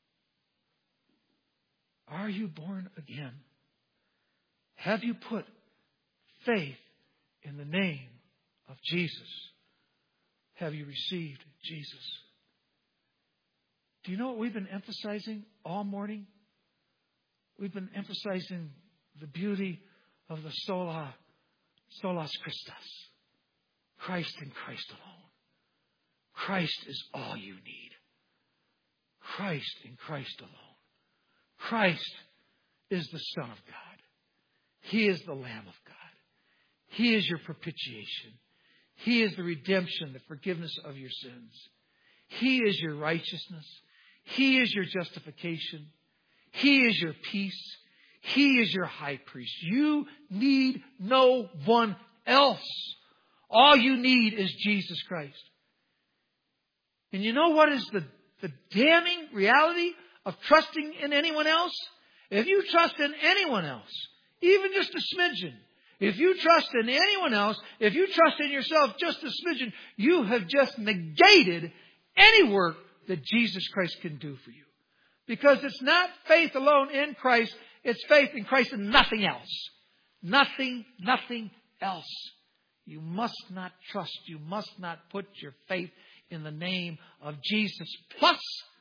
Are you born again? Have you put faith in the name of Jesus? Have you received Jesus? Do you know what we've been emphasizing all morning? We've been emphasizing the beauty of the sola, solas Christus. Christ and Christ alone. Christ is all you need. Christ and Christ alone. Christ is the Son of God. He is the Lamb of God. He is your propitiation. He is the redemption, the forgiveness of your sins. He is your righteousness. He is your justification. He is your peace. He is your high priest. You need no one else. All you need is Jesus Christ. And you know what is the, the damning reality of trusting in anyone else? If you trust in anyone else, Even just a smidgen. If you trust in anyone else, if you trust in yourself just a smidgen, you have just negated any work that Jesus Christ can do for you. Because it's not faith alone in Christ, it's faith in Christ and nothing else. Nothing, nothing else. You must not trust, you must not put your faith in the name of Jesus. Plus,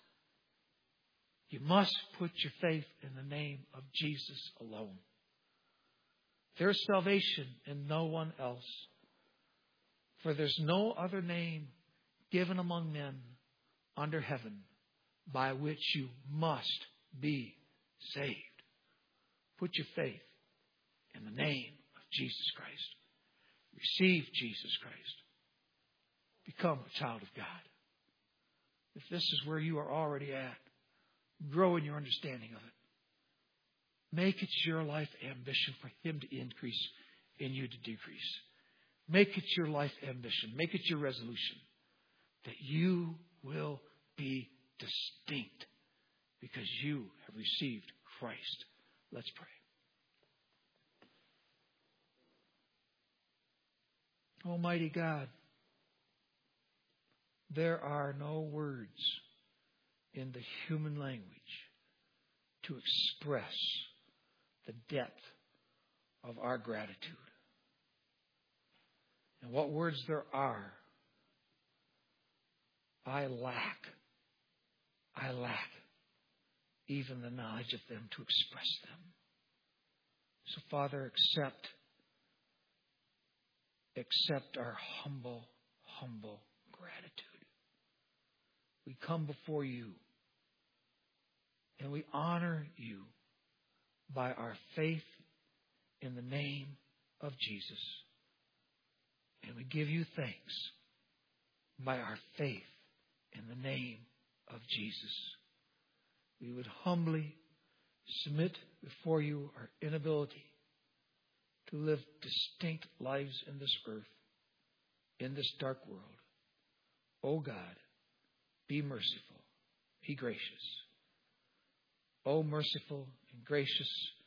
you must put your faith in the name of Jesus alone. There's salvation in no one else. For there's no other name given among men under heaven by which you must be saved. Put your faith in the name of Jesus Christ. Receive Jesus Christ. Become a child of God. If this is where you are already at, grow in your understanding of it. Make it your life ambition for Him to increase and you to decrease. Make it your life ambition. Make it your resolution that you will be distinct because you have received Christ. Let's pray. Almighty God, there are no words in the human language to express the depth of our gratitude. And what words there are, I lack. I lack even the knowledge of them to express them. So, Father, accept, accept our humble, humble gratitude. We come before you and we honor you by our faith in the name of Jesus. And we give you thanks by our faith in the name of Jesus. We would humbly submit before you our inability to live distinct lives in this earth, in this dark world. O God, be merciful, be gracious. O merciful and gracious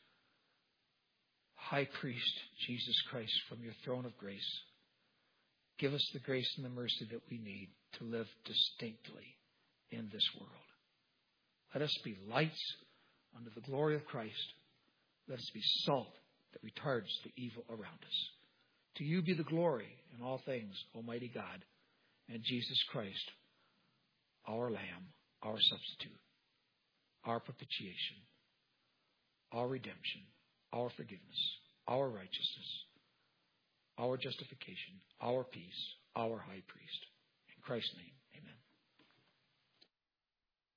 High Priest, Jesus Christ, from your throne of grace, give us the grace and the mercy that we need to live distinctly in this world. Let us be lights under the glory of Christ. Let us be salt that retards the evil around us. To you be the glory in all things, Almighty God, and Jesus Christ, our Lamb, our substitute, our propitiation, our redemption, our forgiveness, our righteousness, our justification, our peace, our high priest. In Christ's name.